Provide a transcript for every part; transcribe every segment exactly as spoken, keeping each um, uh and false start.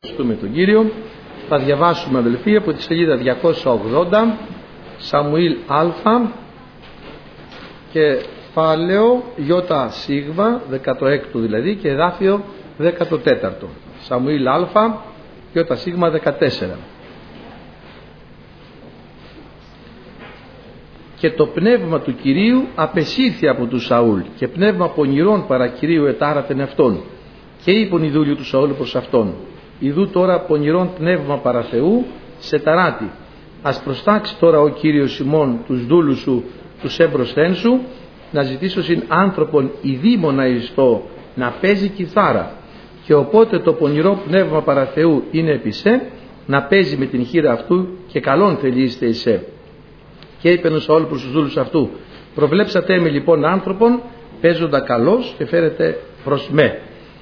Ευχαριστούμε τον Κύριο. Θα διαβάσουμε, αδελφοί, από τη σελίδα διακόσια ογδόντα, Σαμουήλ Α, κεφάλαιο Ιώτα Σίγμα, δεκαέξι δηλαδή, και εδάφιο δεκατέσσερα. Σαμουήλ Α, Ιώτα Σίγμα δεκατέσσερα. Και το πνεύμα του Κυρίου απεσύρθη από του Σαούλ, και πνεύμα πονηρών παρά Κυρίου ετάρατεν αυτόν. Και είπον οι δούλοι του Σαούλ προς αυτόν: Ιδού τώρα πονηρών πνεύμα παρά Θεού σε ταράτη. Ας προστάξει τώρα ο Κύριος ημών τους δούλους σου, τους έμπροσθεν σου, να ζητήσω συν άνθρωπον ειδήμονα ιστό να παίζει κιθάρα. Και οπότε το πονηρό πνεύμα παρά Θεού είναι επί σε, να παίζει με την χείρα αυτού, και καλόν θελείστε εσέ. Και είπε ο Σαούλ προς τους δούλους αυτού: Προβλέψατε με λοιπόν άνθρωπον παίζοντα καλός, και φέρετε προς με.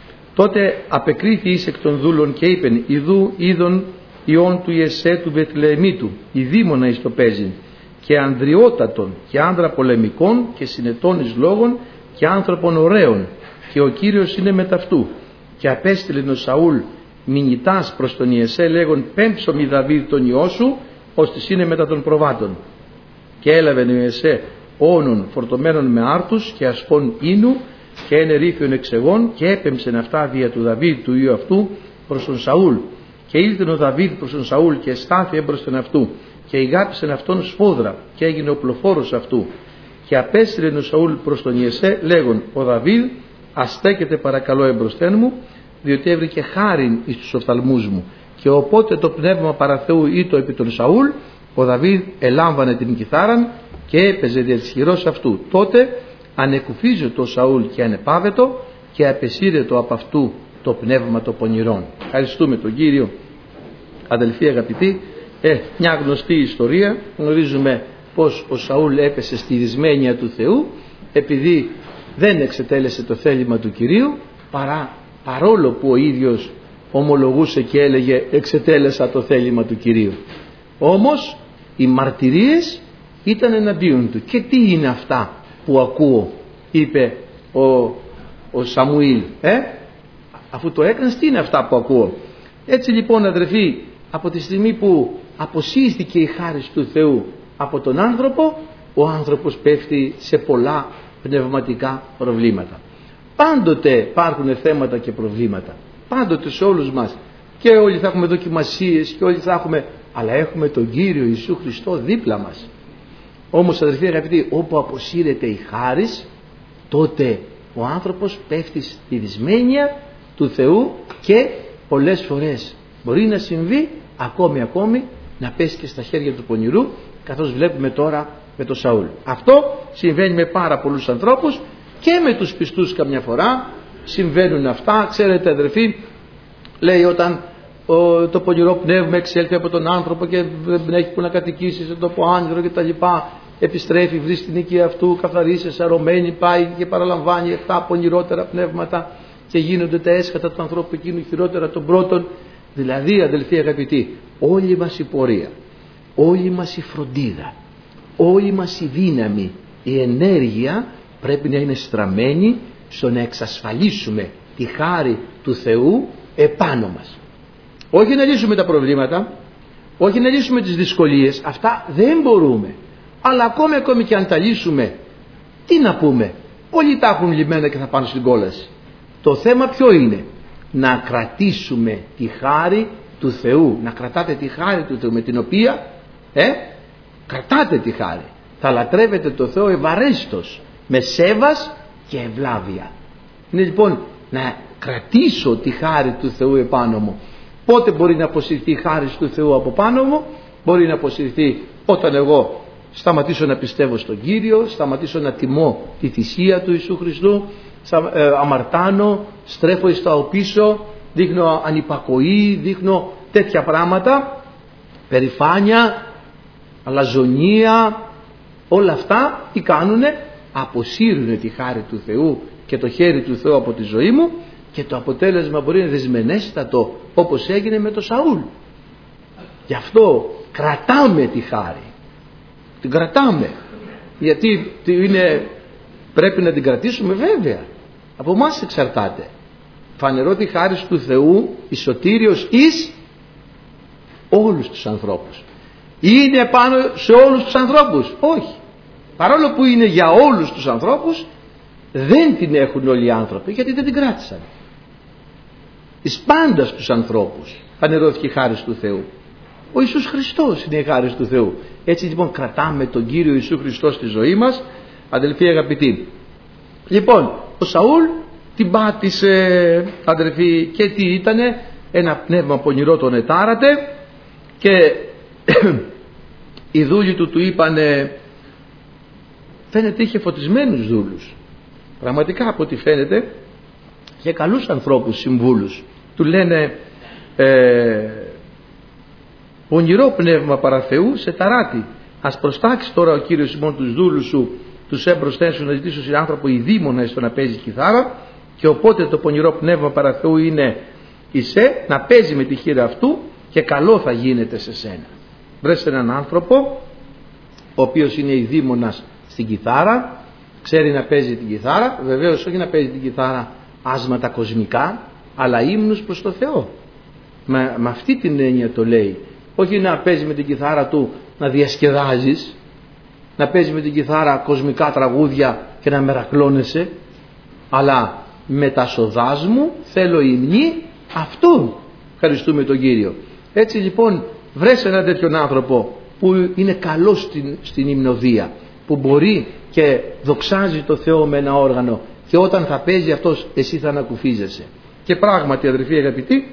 Τότε απεκρίθη εις εκ των δούλων και είπεν: Ιδού είδων ιών του Ιεσέ του Βετλεεμίτου, ειδήμονα εις το παίζειν, και ανδριότατον και άνδρα πολεμικών και συνετών εις λόγων και άνθρωπον ωραίων, και ο Κύριος είναι μετ' αυτού. Και απέστειλεν ο Σαούλ μηνυτάς προς τον Ιεσέ λέγον: Πέμψω μη Δαβίδ τον ιό σου, ώστις είναι μετά των προβάτων. Και έλαβεν ο Ιεσέ όνων φορτωμένων με άρτους και ασπών ίνου και ένα ρήφιον εξεγών, και έπεμψεν αυτά δια του Δαβίδ του ιού αυτού προς τον Σαούλ. Και ήλθεν ο Δαβίδ προς τον Σαούλ και στάθη έμπροσθεν αυτού, και ηγάπησεν αυτόν σφόδρα, και έγινε ο πλοφόρος αυτού. Και απέστειλεν ο Σαούλ προς τον Ιεσέ λέγον: Ο Δαβίδ αστέκεται παρακαλώ έμπροσθεν μου, διότι έβρικε χάριν εις τους οφθαλμούς μου. Και οπότε το πνεύμα παρά Θεού ήτο επί τον Σαούλ, ο Δαβίδ ελάμβανε την κιθάραν και έπαιζε δια της χειρός αυτού. Τότε ανεκουφίζε το Σαούλ και ανεπάβετο, και απεσύρετο από αυτού το πνεύμα των πονηρών. Ευχαριστούμε τον Κύριο. Αδελφοί αγαπητοί, ε, μια γνωστή ιστορία. Γνωρίζουμε πως ο Σαούλ έπεσε στη δυσμένεια του Θεού, επειδή δεν εξετέλεσε το θέλημα του Κυρίου, παρά, παρόλο που ο ίδιος ομολογούσε και έλεγε: εξετέλεσα το θέλημα του Κυρίου. Όμως οι μαρτυρίες ήταν εναντίον του. Και τι είναι αυτά που ακούω, είπε ο, ο Σαμουήλ, ε? αφού το έκανες, τι είναι αυτά που ακούω? Έτσι λοιπόν, αδερφοί, από τη στιγμή που αποσύρθηκε η χάρις του Θεού από τον άνθρωπο, ο άνθρωπος πέφτει σε πολλά πνευματικά προβλήματα. Πάντοτε υπάρχουν θέματα και προβλήματα, πάντοτε σε όλους μας, και όλοι θα έχουμε δοκιμασίες και όλοι θα έχουμε, αλλά έχουμε τον Κύριο Ιησού Χριστό δίπλα μας. Όμως, αδερφοί αγαπητοί, όπου αποσύρεται η χάρις, τότε ο άνθρωπος πέφτει στη δυσμένεια του Θεού, και πολλές φορές μπορεί να συμβεί ακόμη ακόμη να πέσει και στα χέρια του πονηρού, καθώς βλέπουμε τώρα με τον Σαούλ. Αυτό συμβαίνει με πάρα πολλούς ανθρώπους, και με τους πιστούς καμιά φορά συμβαίνουν αυτά. Ξέρετε, αδερφοί, λέει όταν ο, το πονηρό πνεύμα εξέλθει από τον άνθρωπο και δεν έχει που να κατοικήσει σε τόπο άνδρο και τα λοιπά, επιστρέφει, βρει στην οικία αυτού, καθαρίσει, σαρωμένη, πάει και παραλαμβάνει εφτά πονηρότερα πνεύματα, και γίνονται τα έσχατα του ανθρώπου εκείνου χειρότερα των πρώτων. Δηλαδή, αδελφοί αγαπητοί, όλη μας η πορεία, όλη μας η φροντίδα, όλη μας η δύναμη, η ενέργεια πρέπει να είναι στραμμένη στο να εξασφαλίσουμε τη χάρη του Θεού επάνω μας. Όχι να λύσουμε τα προβλήματα, όχι να λύσουμε τις δυσκολίες, αυτά δεν μπορούμε. Αλλά ακόμη ακόμη και αν τα λύσουμε, τι να πούμε? Όλοι τα έχουν λυμμένα και θα πάνε στην κόλαση. Το θέμα ποιο είναι? Να κρατήσουμε τη χάρη του Θεού. Να κρατάτε τη χάρη του Θεού, με την οποία ε, κρατάτε τη χάρη. Θα λατρεύετε το Θεό ευαρέστος, με σέβας και ευλάβεια. Είναι λοιπόν να κρατήσω τη χάρη του Θεού επάνω μου. Πότε μπορεί να αποσυρθεί η χάρη του Θεού από πάνω μου? Μπορεί να αποσυρθεί όταν εγώ σταματήσω να πιστεύω στον Κύριο, σταματήσω να τιμώ τη θυσία του Ιησού Χριστού, αμαρτάνω, στρέφω εις τα οπίσω, δείχνω ανυπακοή, δείχνω τέτοια πράγματα, περηφάνεια, αλαζονία. Όλα αυτά τι κάνουνε? Αποσύρουνε τη χάρη του Θεού και το χέρι του Θεού από τη ζωή μου, και το αποτέλεσμα μπορεί να είναι δυσμενέστατο, όπως έγινε με τον Σαούλ. Γι' αυτό κρατάμε τη χάρη, την κρατάμε, γιατί είναι, πρέπει να την κρατήσουμε, βέβαια από εμάς εξαρτάται. φανερώθη χάρις του Θεού η σωτήριος εις όλους τους ανθρώπους. Είναι πάνω σε όλους τους ανθρώπους? Όχι. Παρόλο που είναι για όλους τους ανθρώπους, δεν την έχουν όλοι οι άνθρωποι, γιατί δεν την κράτησαν. Εις πάντας τους ανθρώπους φανερώθηκε η χάρις του Θεού. Ο Ιησούς Χριστός είναι η χάρις του Θεού. Έτσι λοιπόν κρατάμε τον Κύριο Ιησού Χριστό στη ζωή μας, αδελφοί αγαπητοί. Λοιπόν, ο Σαούλ την πάτησε, αδελφοί, και τι ήτανε? Ένα πνεύμα πονηρό τον ετάρατε, και οι δούλοι του του είπανε, φαίνεται είχε φωτισμένους δούλους. Πραγματικά από ό,τι φαίνεται είχε καλούς ανθρώπους συμβούλους. Του λένε ε, πονηρό πνεύμα παρά Θεού σε ταράτη. Ας προστάξει τώρα ο Κύριος ημών τους δούλους σου, τους έμπροσθέσουν να ζητήσουν σε άνθρωπο η δήμονα στο να παίζει κιθάρα, και οπότε το πονηρό πνεύμα παρά Θεού είναι εισέ να παίζει με τη χείρα αυτού, και καλό θα γίνεται σε σένα. Βρες έναν άνθρωπο ο οποίος είναι η δήμονας στην κιθάρα, ξέρει να παίζει την κιθάρα, βεβαίως όχι να παίζει την κιθάρα άσματα κοσμικά, αλλά ύμνους προς το Θεό. Με, με αυτή την έννοια το λέει. Όχι να παίζει με την κιθάρα του να διασκεδάζεις, να παίζει με την κιθάρα κοσμικά τραγούδια και να μερακλώνεσαι, αλλά με τα σοδάς μου θέλω υμνή αυτόν. Ευχαριστούμε τον Κύριο. Έτσι λοιπόν βρες έναν τέτοιον άνθρωπο που είναι καλός στην, στην υμνοδία, που μπορεί και δοξάζει το Θεό με ένα όργανο, και όταν θα παίζει αυτός εσύ θα ανακουφίζεσαι. Και πράγματι, αδελφοί αγαπητοί,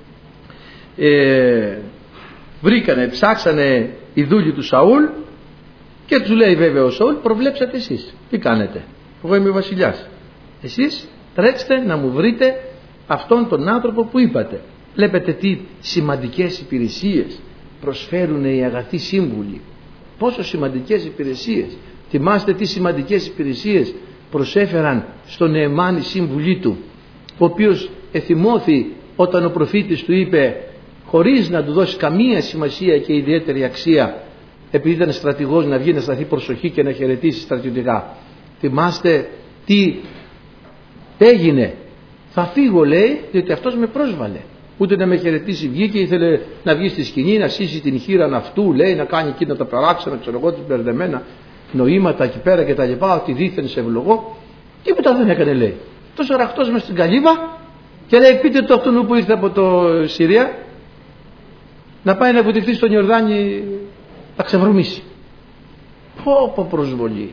ε, βρήκανε, ψάξανε οι δούλοι του Σαούλ, και τους λέει βέβαια ο Σαούλ, προβλέψατε εσείς, τι κάνετε? Εγώ είμαι βασιλιάς, εσείς τρέξτε να μου βρείτε αυτόν τον άνθρωπο που είπατε. Βλέπετε τι σημαντικές υπηρεσίες προσφέρουν οι αγαθοί σύμβουλοι, πόσο σημαντικές υπηρεσίες. Θυμάστε τι σημαντικές υπηρεσίες προσέφεραν στον Νεεμάν οι σύμβουλοι του, ο οποίος εθυμώθη όταν ο προφήτης του είπε, χωρίς να του δώσει καμία σημασία και ιδιαίτερη αξία, επειδή ήταν στρατηγός, να βγει να σταθεί προσοχή και να χαιρετήσει στρατιωτικά. Θυμάστε τι έγινε? Θα φύγω, λέει, διότι αυτός με πρόσβαλε. Ούτε να με χαιρετήσει βγήκε, ήθελε να βγει στη σκηνή, να σύσει την χείραν αυτού, λέει, να κάνει εκείνα τα παράξενα, ξέρω εγώ, τις μπερδεμένα νοήματα εκεί πέρα και τα λοιπά, ότι δίθεν σε ευλογώ. Τίποτα δεν έκανε, λέει. Τόσο ραχτός μες στην καλύβα, και λέει, πείτε το αυτόν που ήρθε από το Συρία να πάει να βουτυχθεί στον Ιορδάνη να ξεβρωμίσει. Πω πω προσβολή.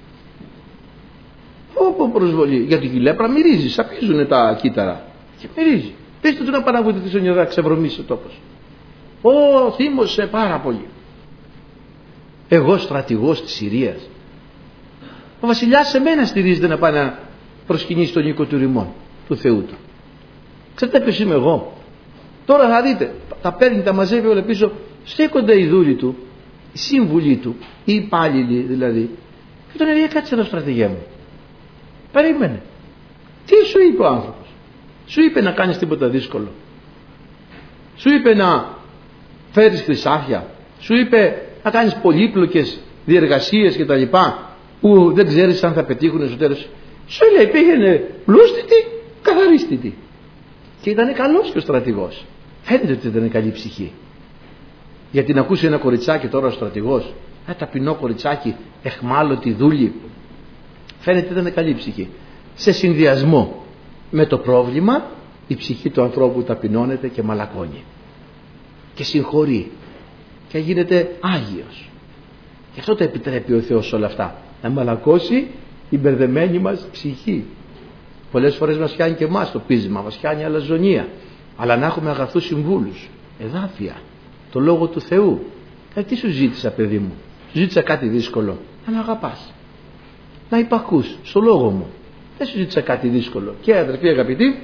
Πω πω προσβολή. Γιατί η λέπρα μυρίζει, σαπίζουνε τα κύτταρα και μυρίζει. Πεςτε του να πάει να βουτυχθεί στον Ιορδάνη να ξεβρωμίσει ο τόπος. Ω, θύμωσε πάρα πολύ. Εγώ στρατηγός της Συρίας. Ο βασιλιάς σε μένα στηρίζεται να πάει να προσκυνήσει τον οίκο του ρημών του Θεού του. Ξέρετε ποιος είμαι εγώ? Τώρα θα δείτε, τα παίρνει, τα μαζεύει όλα πίσω, στέκονται οι δούλοι του, οι σύμβουλοι του, οι υπάλληλοι δηλαδή, και τον λέει, κάτσε εδώ στρατηγέ μου. Περίμενε. Τι σου είπε ο άνθρωπος? Σου είπε να κάνεις τίποτα δύσκολο? Σου είπε να φέρεις χρυσάφια? Σου είπε να κάνεις πολύπλοκες διεργασίες και τα λοιπά, που δεν ξέρεις αν θα πετύχουν στο τέλος? Σου λέει, πήγαινε πλούστητη, καθαρίστητη. Και ήταν καλός και ο στρατηγός. Φαίνεται ότι ήταν καλή ψυχή. Γιατί να ακούσει ένα κοριτσάκι τώρα ο στρατηγός, ένα ταπεινό κοριτσάκι, εχμάλωτη δούλη, φαίνεται ότι ήταν καλή ψυχή. Σε συνδυασμό με το πρόβλημα, η ψυχή του ανθρώπου ταπεινώνεται και μαλακώνει και συγχωρεί και γίνεται Άγιος. Γι' αυτό το επιτρέπει ο Θεός όλα αυτά, να μαλακώσει η μπερδεμένη μας ψυχή. Πολλές φορές μας πιάνει και εμάς το πείσμα, μας πιάνει αλαζονία, αλλά να έχουμε αγαθούς συμβούλους, εδάφια, το Λόγο του Θεού. Ε, τι σου ζήτησα, παιδί μου? Σου ζήτησα κάτι δύσκολο? Να με αγαπάς, να υπακούς στο Λόγο μου. Δεν σου ζήτησα κάτι δύσκολο. Και αδερφοί αγαπητοί,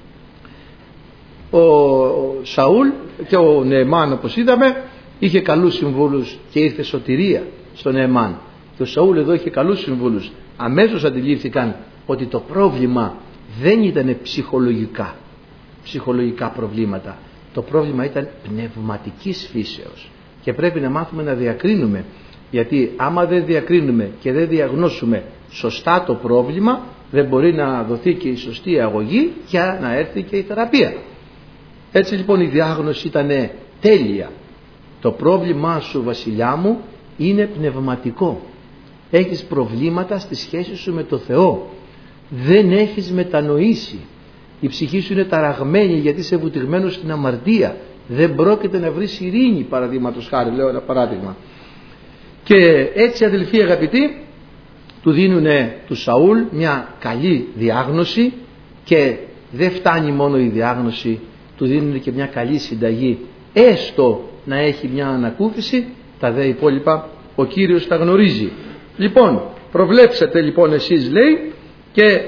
ο Σαούλ και ο Νεεμάν, όπως είδαμε, είχε καλούς συμβούλους και ήρθε σωτηρία στον Νεεμάν. Και ο Σαούλ εδώ είχε καλούς συμβούλους. Αμέσως αντιλήφθηκαν ότι το πρόβλημα δεν ήταν ψυχολογικά, ψυχολογικά προβλήματα. Το πρόβλημα ήταν πνευματικής φύσεως. Και πρέπει να μάθουμε να διακρίνουμε. Γιατί άμα δεν διακρίνουμε και δεν διαγνώσουμε σωστά το πρόβλημα, δεν μπορεί να δοθεί και η σωστή αγωγή για να έρθει και η θεραπεία. Έτσι λοιπόν η διάγνωση ήταν τέλεια. Το πρόβλημά σου, βασιλιά μου, είναι πνευματικό. Έχεις προβλήματα στη σχέση σου με το Θεό. Δεν έχεις μετανοήσει. Η ψυχή σου είναι ταραγμένη γιατί είσαι βουτυγμένος στην αμαρτία. Δεν πρόκειται να βρεις ειρήνη, παραδείγματος χάρη, λέω ένα παράδειγμα. Και έτσι, αδελφοί αγαπητοί, του δίνουν του Σαούλ μια καλή διάγνωση, και δεν φτάνει μόνο η διάγνωση, του δίνουν και μια καλή συνταγή, έστω να έχει μια ανακούφιση. Τα δε υπόλοιπα ο Κύριος τα γνωρίζει. Λοιπόν, προβλέψετε λοιπόν εσείς, λέει, και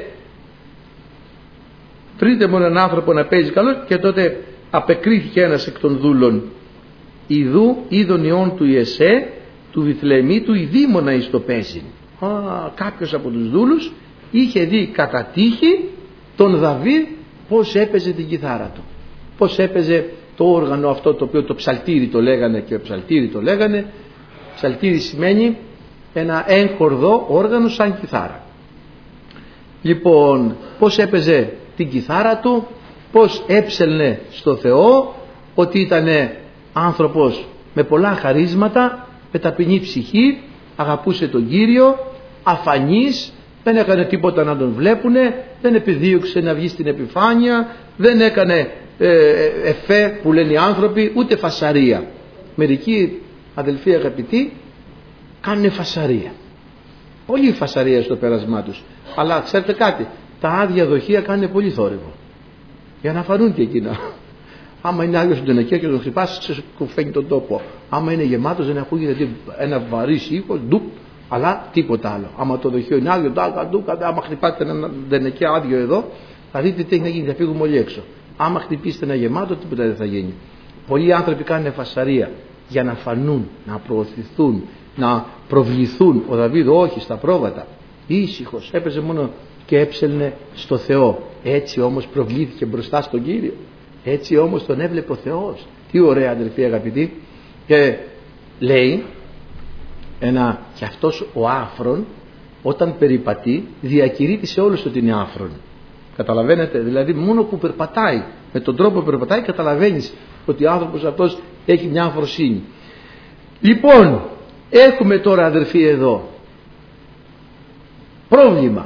βρείτε μου έναν άνθρωπο να παίζει καλό. Και τότε απεκρίθηκε ένας εκ των δούλων, ιδού είδων ιών του Ιεσέ του Βιθλεεμίτου η δήμονα εις το παίζιν. Α, κάποιος από τους δούλους είχε δει κατά τύχη τον Δαβίδ πως έπαιζε την κιθάρα του, πως έπαιζε το όργανο αυτό, το οποίο το ψαλτήρι το λέγανε, και ψαλτήρι το λέγανε. Ψαλτήρι σημαίνει ένα έγχορδο όργανο σαν κιθάρα. Λοιπόν, πως έπαιζε την κιθάρα του, πως έψελνε στο Θεό, ότι ήταν άνθρωπος με πολλά χαρίσματα, με ταπεινή ψυχή, αγαπούσε τον Κύριο, αφανής, δεν έκανε τίποτα να τον βλέπουνε, δεν επιδίωξε να βγει στην επιφάνεια, δεν έκανε ε, εφέ που λένε οι άνθρωποι, ούτε φασαρία. Μερικοί, αδελφοί αγαπητοί, κάνουν φασαρία, πολύ φασαρία στο πέρασμά τους. Αλλά ξέρετε κάτι, τα άδεια δοχεία κάνουν πολύ θόρυβο, για να φανούν και εκείνα. Άμα είναι άδειος στον και τον χτυπάς, σε κουφαίνει τον τόπο. Άμα είναι γεμάτος, δεν ακούγεται ένα βαρύς ήχος, ντουπ, αλλά τίποτα άλλο. Άμα το δοχείο είναι άδειο, ντάκα, ντούκα, άμα χτυπάτε ένα δενεκέ άδειο εδώ, θα δείτε τι έχει να γίνει, θα φύγουμε όλοι έξω. Άμα χτυπήσετε ένα γεμάτο, τίποτα δεν θα γίνει. Πολλοί άνθρωποι κάνουν φασαρία για να φανούν, να προωθηθούν, να προβληθούν. Ο Δαβίδ όχι, στα πρόβατα, ήσυχος, έπαιζε μόνο και έψελνε στο Θεό. Έτσι όμως προβλήθηκε μπροστά στον Κύριο. Έτσι όμως τον έβλεπε ο Θεός. Τι ωραία, αδελφοί αγαπητοί. Και λέει ένα, και αυτός ο άφρον όταν περιπατεί διακηρύττει σε όλους ότι είναι άφρον. Καταλαβαίνετε, δηλαδή μόνο που περπατάει, με τον τρόπο που περπατάει, καταλαβαίνεις ότι ο άνθρωπος αυτός έχει μια αφροσύνη. Λοιπόν, έχουμε τώρα, αδελφοί, εδώ πρόβλημα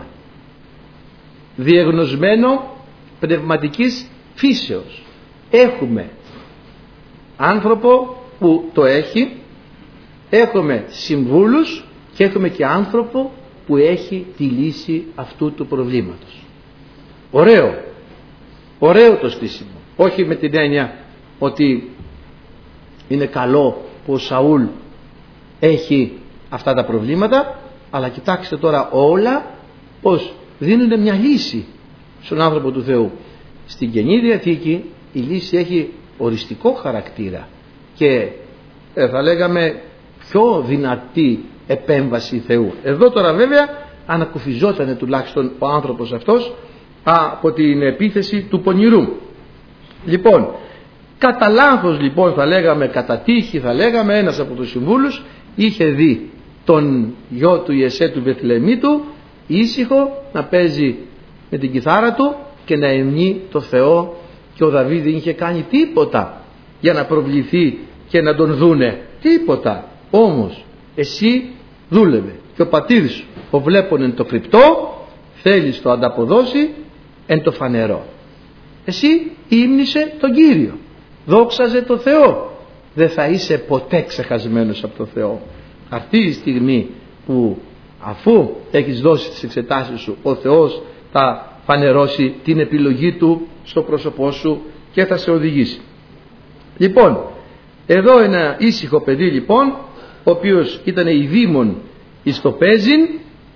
διεγνωσμένο πνευματικής φύσεως. Έχουμε άνθρωπο που το έχει, έχουμε συμβούλους και έχουμε και άνθρωπο που έχει τη λύση αυτού του προβλήματος. Ωραίο, ωραίο το στήσιμο. Όχι με την έννοια ότι είναι καλό που ο Σαούλ έχει αυτά τα προβλήματα, αλλά κοιτάξτε τώρα όλα πως δίνουν μια λύση στον άνθρωπο του Θεού. Στην Καινή Διαθήκη η λύση έχει οριστικό χαρακτήρα και ε, θα λέγαμε πιο δυνατή επέμβαση Θεού. Εδώ τώρα βέβαια ανακουφιζότανε τουλάχιστον ο άνθρωπος αυτός από την επίθεση του πονηρού. Λοιπόν, κατά λάθος λοιπόν θα λέγαμε, κατά τύχη θα λέγαμε, ένας από τους συμβούλους είχε δει τον γιο του Ιεσέ του Βεθλεεμίτου ήσυχο να παίζει με την κιθάρα του και να εμνεί το Θεό, και ο Δαβίδ δεν είχε κάνει τίποτα για να προβληθεί και να τον δούνε, τίποτα. Όμως εσύ δούλευε και ο πατήρ σου ο βλέπουν εν το κρυπτό, θέλεις το ανταποδώσει εν το φανερό. Εσύ ύμνησε τον Κύριο, δόξαζε το Θεό, δεν θα είσαι ποτέ ξεχασμένος από το Θεό. Αυτή η στιγμή που αφού έχεις δώσει τις εξετάσεις σου, ο Θεός θα φανερώσει την επιλογή του στο πρόσωπό σου και θα σε οδηγήσει. Λοιπόν, εδώ ένα ήσυχο παιδί λοιπόν, ο οποίος ήταν ειδήμων εις το παίζιν,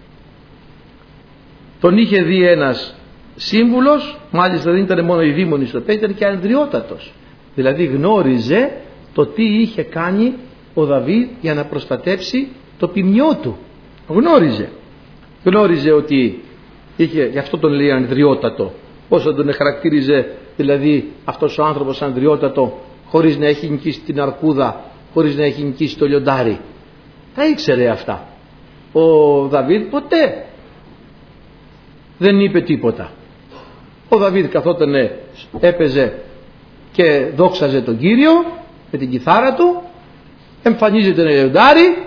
τον είχε δει ένας σύμβουλος, μάλιστα δεν ήταν μόνο ειδήμων εις το παίζιν, ήταν και ανδριότατος. Δηλαδή γνώριζε το τι είχε κάνει ο Δαβίδ για να προστατέψει το ποιμνιό του. Γνώριζε. Γνώριζε ότι είχε, γι' αυτό τον λέει ανδριότατο. Πώς θα τον χαρακτήριζε δηλαδή αυτός ο άνθρωπος ανδριότατο, χωρίς να έχει νικήσει την αρκούδα, χωρίς να έχει νικήσει το λιοντάρι? Τα ήξερε αυτά ο Δαβίδ? Ποτέ. δεν είπε τίποτα. Ο Δαβίδ καθόταν, έπαιζε και δόξαζε τον Κύριο με την κιθάρα του, εμφανίζεται ένα λιοντάρι,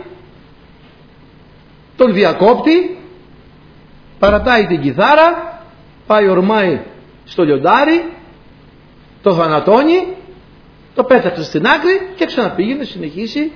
τον διακόπτει, παρατάει την κιθάρα, πάει ορμάει στο λιοντάρι, το θανατώνει, το πέταξε στην άκρη και ξαναπήγε να συνεχίσει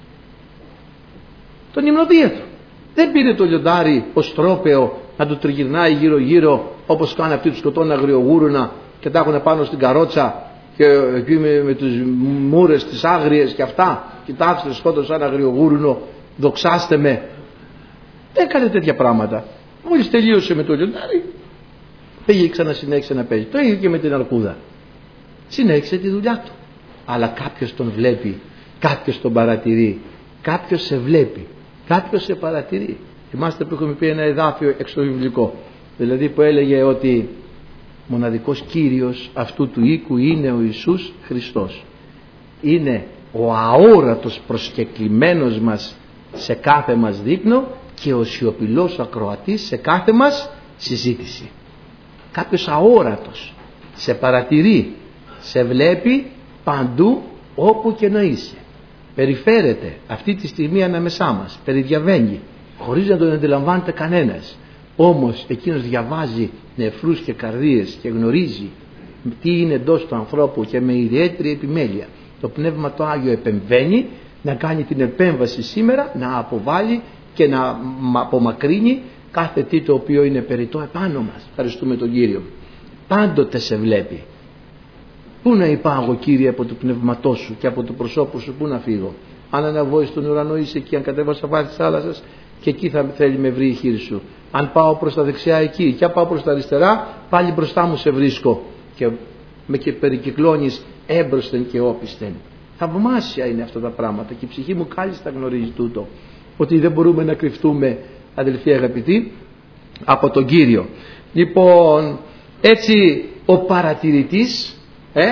τον υμνοδία του. Δεν πήρε το λιοντάρι ως τρόπαιο να του τριγυρνάει γύρω γύρω όπως κάνουν αυτοί του σκοτώνουν αγριογούρουνα και τα έχουν πάνω στην καρότσα και εκεί με, με τις μούρες τις άγριες και αυτά, κοιτάξτε σκότωσα ένα αγριογούρουνο, δοξάστε με. Δεν έκανε τέτοια πράγματα. Μόλις τελείωσε με το λιοντάρι πήγε ξανά συνέχισε να παίζει. Το ίδιο και με την αρκούδα, συνέχισε τη δουλειά του. Αλλά κάποιος τον βλέπει, κάποιος τον παρατηρεί, κάποιος σε βλέπει, κάποιος σε παρατηρεί. Θυμάστε που έχουμε πει ένα εδάφιο εξωβιβλικό, δηλαδή που έλεγε ότι μοναδικός Κύριος αυτού του οίκου είναι ο Ιησούς Χριστός. Είναι ο αόρατος προσκεκλημένος μας σε κάθε μας δείπνο και ο σιωπηλός ακροατής σε κάθε μας συζήτηση. Κάποιος αόρατος σε παρατηρεί, σε βλέπει παντού όπου και να είσαι. Περιφέρεται αυτή τη στιγμή ανάμεσά μας, περιδιαβαίνει χωρίς να τον αντιλαμβάνεται κανένας. Όμως εκείνος διαβάζει νεφρούς και καρδίες και γνωρίζει τι είναι εντός του ανθρώπου και με ιδιαίτερη επιμέλεια το Πνεύμα το Άγιο επεμβαίνει να κάνει την επέμβαση σήμερα, να αποβάλει και να απομακρύνει κάθε τι το οποίο είναι περιττό επάνω μας. Ευχαριστούμε τον Κύριο. Πάντοτε σε βλέπει. Πού να υπάγω, Κύριε, από το πνευματό σου και από το προσώπου σου, πού να φύγω? Αν αναβώ στον ουρανό είσαι εκεί, αν κατέβω στα βάθη της θάλασσας και εκεί θα θέλει με βρει η χείλη σου. Αν πάω προς τα δεξιά εκεί και αν πάω προς τα αριστερά πάλι μπροστά μου σε βρίσκω και με και περικυκλώνεις έμπροσθεν και όπισθεν. Θαυμάσια είναι αυτά τα πράγματα και η ψυχή μου κάλλιστα γνωρίζει τούτο, ότι δεν μπορούμε να κρυφτούμε, αδελφοί αγαπητοί, από τον Κύριο. Λοιπόν, έτσι ο παρατηρητής, ε,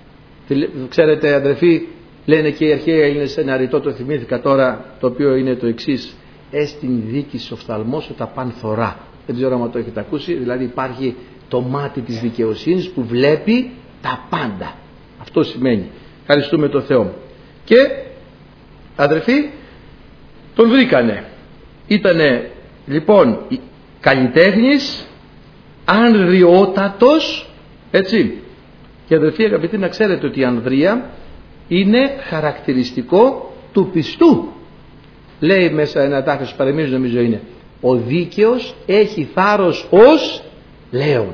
ξέρετε αδελφοί, λένε και οι αρχαίοι Έλληνες ένα ρητό, το θυμήθηκα τώρα, το οποίο είναι το εξής: έστιν δίκης οφθαλμός τα παν θωρά. Δεν ξέρω αν το έχετε ακούσει. Δηλαδή υπάρχει το μάτι της δικαιοσύνης που βλέπει τα πάντα. Αυτό σημαίνει. Ευχαριστούμε τον Θεό. Και αδερφοί, τον βρήκανε. Ήτανε λοιπόν καλλιτέχνης, ανδριότατος, έτσι. Και αδερφοί αγαπητοί, να ξέρετε ότι η ανδρεία είναι χαρακτηριστικό του πιστού. Λέει μέσα ένα τάφος παρεμίζουν, νομίζω είναι: ο δίκαιος έχει θάρρος ως λέον.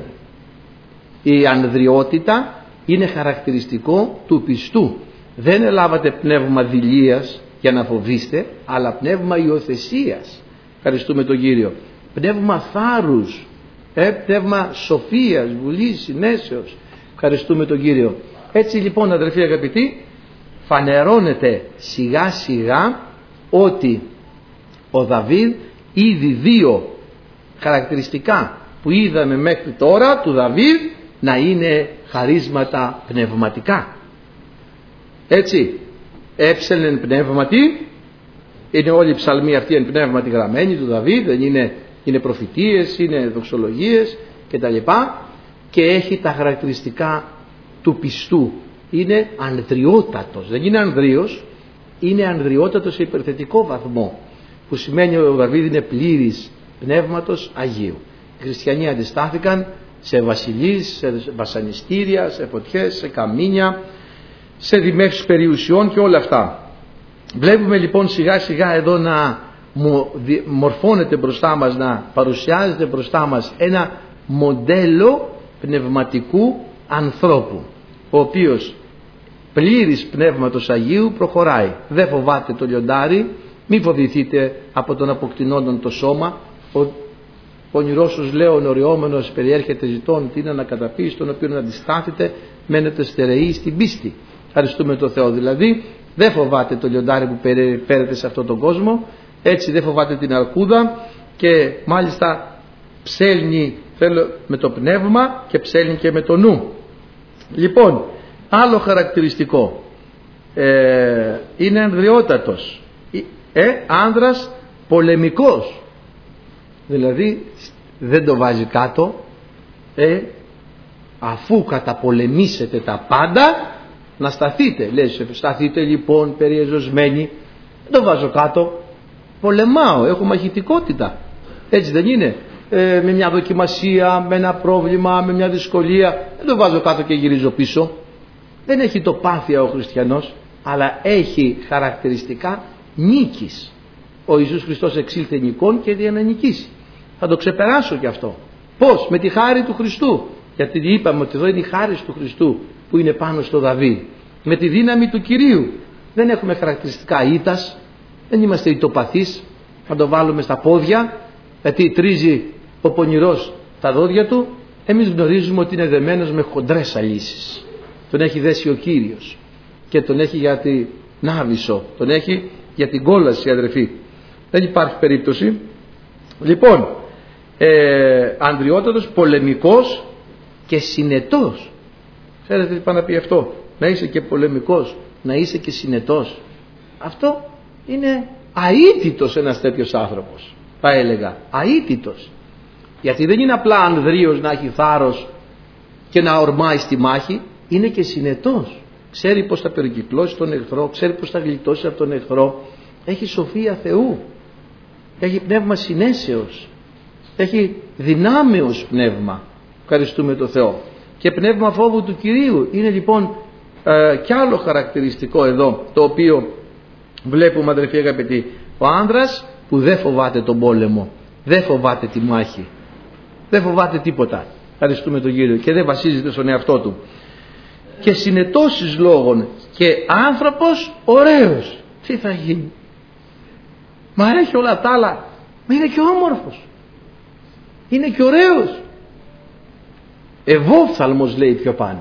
Η ανδριότητα είναι χαρακτηριστικό του πιστού. Δεν ελάβατε πνεύμα δειλίας για να φοβήστε, αλλά πνεύμα υιοθεσίας. Ευχαριστούμε τον Κύριο. Πνεύμα θάρρους, ε, πνεύμα σοφίας, βουλής, συνέσεως. Ευχαριστούμε τον Κύριο. Έτσι λοιπόν αδελφοί αγαπητοί, φανερώνεται σιγά σιγά ότι ο Δαβίδ ήδη δύο χαρακτηριστικά που είδαμε μέχρι τώρα του Δαβίδ να είναι χαρίσματα πνευματικά. Έτσι, έψελεν πνεύματι, είναι όλοι οι ψαλμοί αυτοί εν πνεύματι γραμμένοι του Δαβίδ, δεν είναι, είναι προφητείες, είναι δοξολογίες κτλ. Και έχει τα χαρακτηριστικά του πιστού. Είναι ανδριότατος, δεν είναι ανδρείος, είναι ανδριότατος σε υπερθετικό βαθμό, που σημαίνει ότι ο Δαβίδ είναι πλήρης πνεύματος Αγίου. Οι χριστιανοί αντιστάθηκαν σε βασιλείς, σε βασανιστήρια, σε φωτιές, σε καμίνια, σε δημεύσεις περιουσιών και όλα αυτά. Βλέπουμε λοιπόν σιγά σιγά εδώ να μορφώνεται μπροστά μας, να παρουσιάζεται μπροστά μας ένα μοντέλο πνευματικού ανθρώπου, ο οποίος πλήρης πνεύματος Αγίου προχωράει. Δεν φοβάται το λιοντάρι, μη φοβηθείτε από τον αποκτηνόντων το σώμα. Ο πονηρός λέων οριόμενος περιέρχεται ζητών την ανακαταπίεση, τον οποίον αντιστάθητε μένετε στερεοί στην πίστη. Ευχαριστούμε τον Θεό. Δηλαδή δεν φοβάται το λιοντάρι που περιφέρεται σε αυτόν τον κόσμο, έτσι δεν φοβάται την αρκούδα και μάλιστα ψέλνει με το πνεύμα και ψέλνει και με το νου. Λοιπόν, άλλο χαρακτηριστικό, ε, είναι ανδριότατος, ε, άνδρας πολεμικός, δηλαδή δεν το βάζει κάτω. ε, αφού καταπολεμήσετε τα πάντα, να σταθείτε. Λέει, σταθείτε λοιπόν περιεζωσμένοι. Δεν το βάζω κάτω, πολεμάω, έχω μαχητικότητα. Έτσι δεν είναι? ε, Με μια δοκιμασία, με ένα πρόβλημα, με μια δυσκολία, δεν το βάζω κάτω και γυρίζω πίσω. Δεν έχει τοπάθεια ο χριστιανός, αλλά έχει χαρακτηριστικά νίκης. Ο Ιησούς Χριστός εξήλθε νικών και δια να νικήσει. Θα το ξεπεράσω και αυτό. Πώς? Με τη χάρη του Χριστού. Γιατί είπαμε ότι εδώ είναι η χάρη του Χριστού που είναι πάνω στο Δαβίδ. Με τη δύναμη του Κυρίου. Δεν έχουμε χαρακτηριστικά ήττας, δεν είμαστε ηττοπαθείς. Να το βάλουμε στα πόδια, γιατί τρίζει ο πονηρός τα δόντια του. Εμείς γνωρίζουμε ότι είναι δεμένος με χοντρές αλύσεις. Τον έχει δέσει ο Κύριος και τον έχει για την νάβησο, τον έχει για την κόλαση, αδερφοί. Δεν υπάρχει περίπτωση. Λοιπόν, ε, ανδριότατος, πολεμικός και συνετός. Ξέρετε τι πάει να πει αυτό? Να είσαι και πολεμικός, να είσαι και συνετός. Αυτό είναι αίτητος ένας τέτοιος άνθρωπος, θα έλεγα. Αίτητος. Γιατί δεν είναι απλά ανδρείος να έχει θάρρος και να ορμάει στη μάχη. Είναι και συνετός. Ξέρει πως θα περικυκλώσει τον εχθρό, ξέρει πως θα γλιτώσει από τον εχθρό. Έχει σοφία Θεού. Έχει πνεύμα συνέσεως. Έχει δυνάμεως πνεύμα. Ευχαριστούμε το Θεό. Και πνεύμα φόβου του Κυρίου. Είναι λοιπόν ε, κι άλλο χαρακτηριστικό εδώ, το οποίο βλέπουμε, αδερφοί αγαπητοί. Ο άνδρας που δεν φοβάται τον πόλεμο, δεν φοβάται τη μάχη, δεν φοβάται τίποτα. Ευχαριστούμε τον Κύριο. Και δεν βασίζεται στον εαυτό του. Και συνετώσεις λόγων και άνθρωπος ωραίος. Τι θα γίνει? Μα έχει όλα τα άλλα, μα είναι και όμορφος, είναι και ωραίος. Ευόφθαλμος λέει πιο πάνω.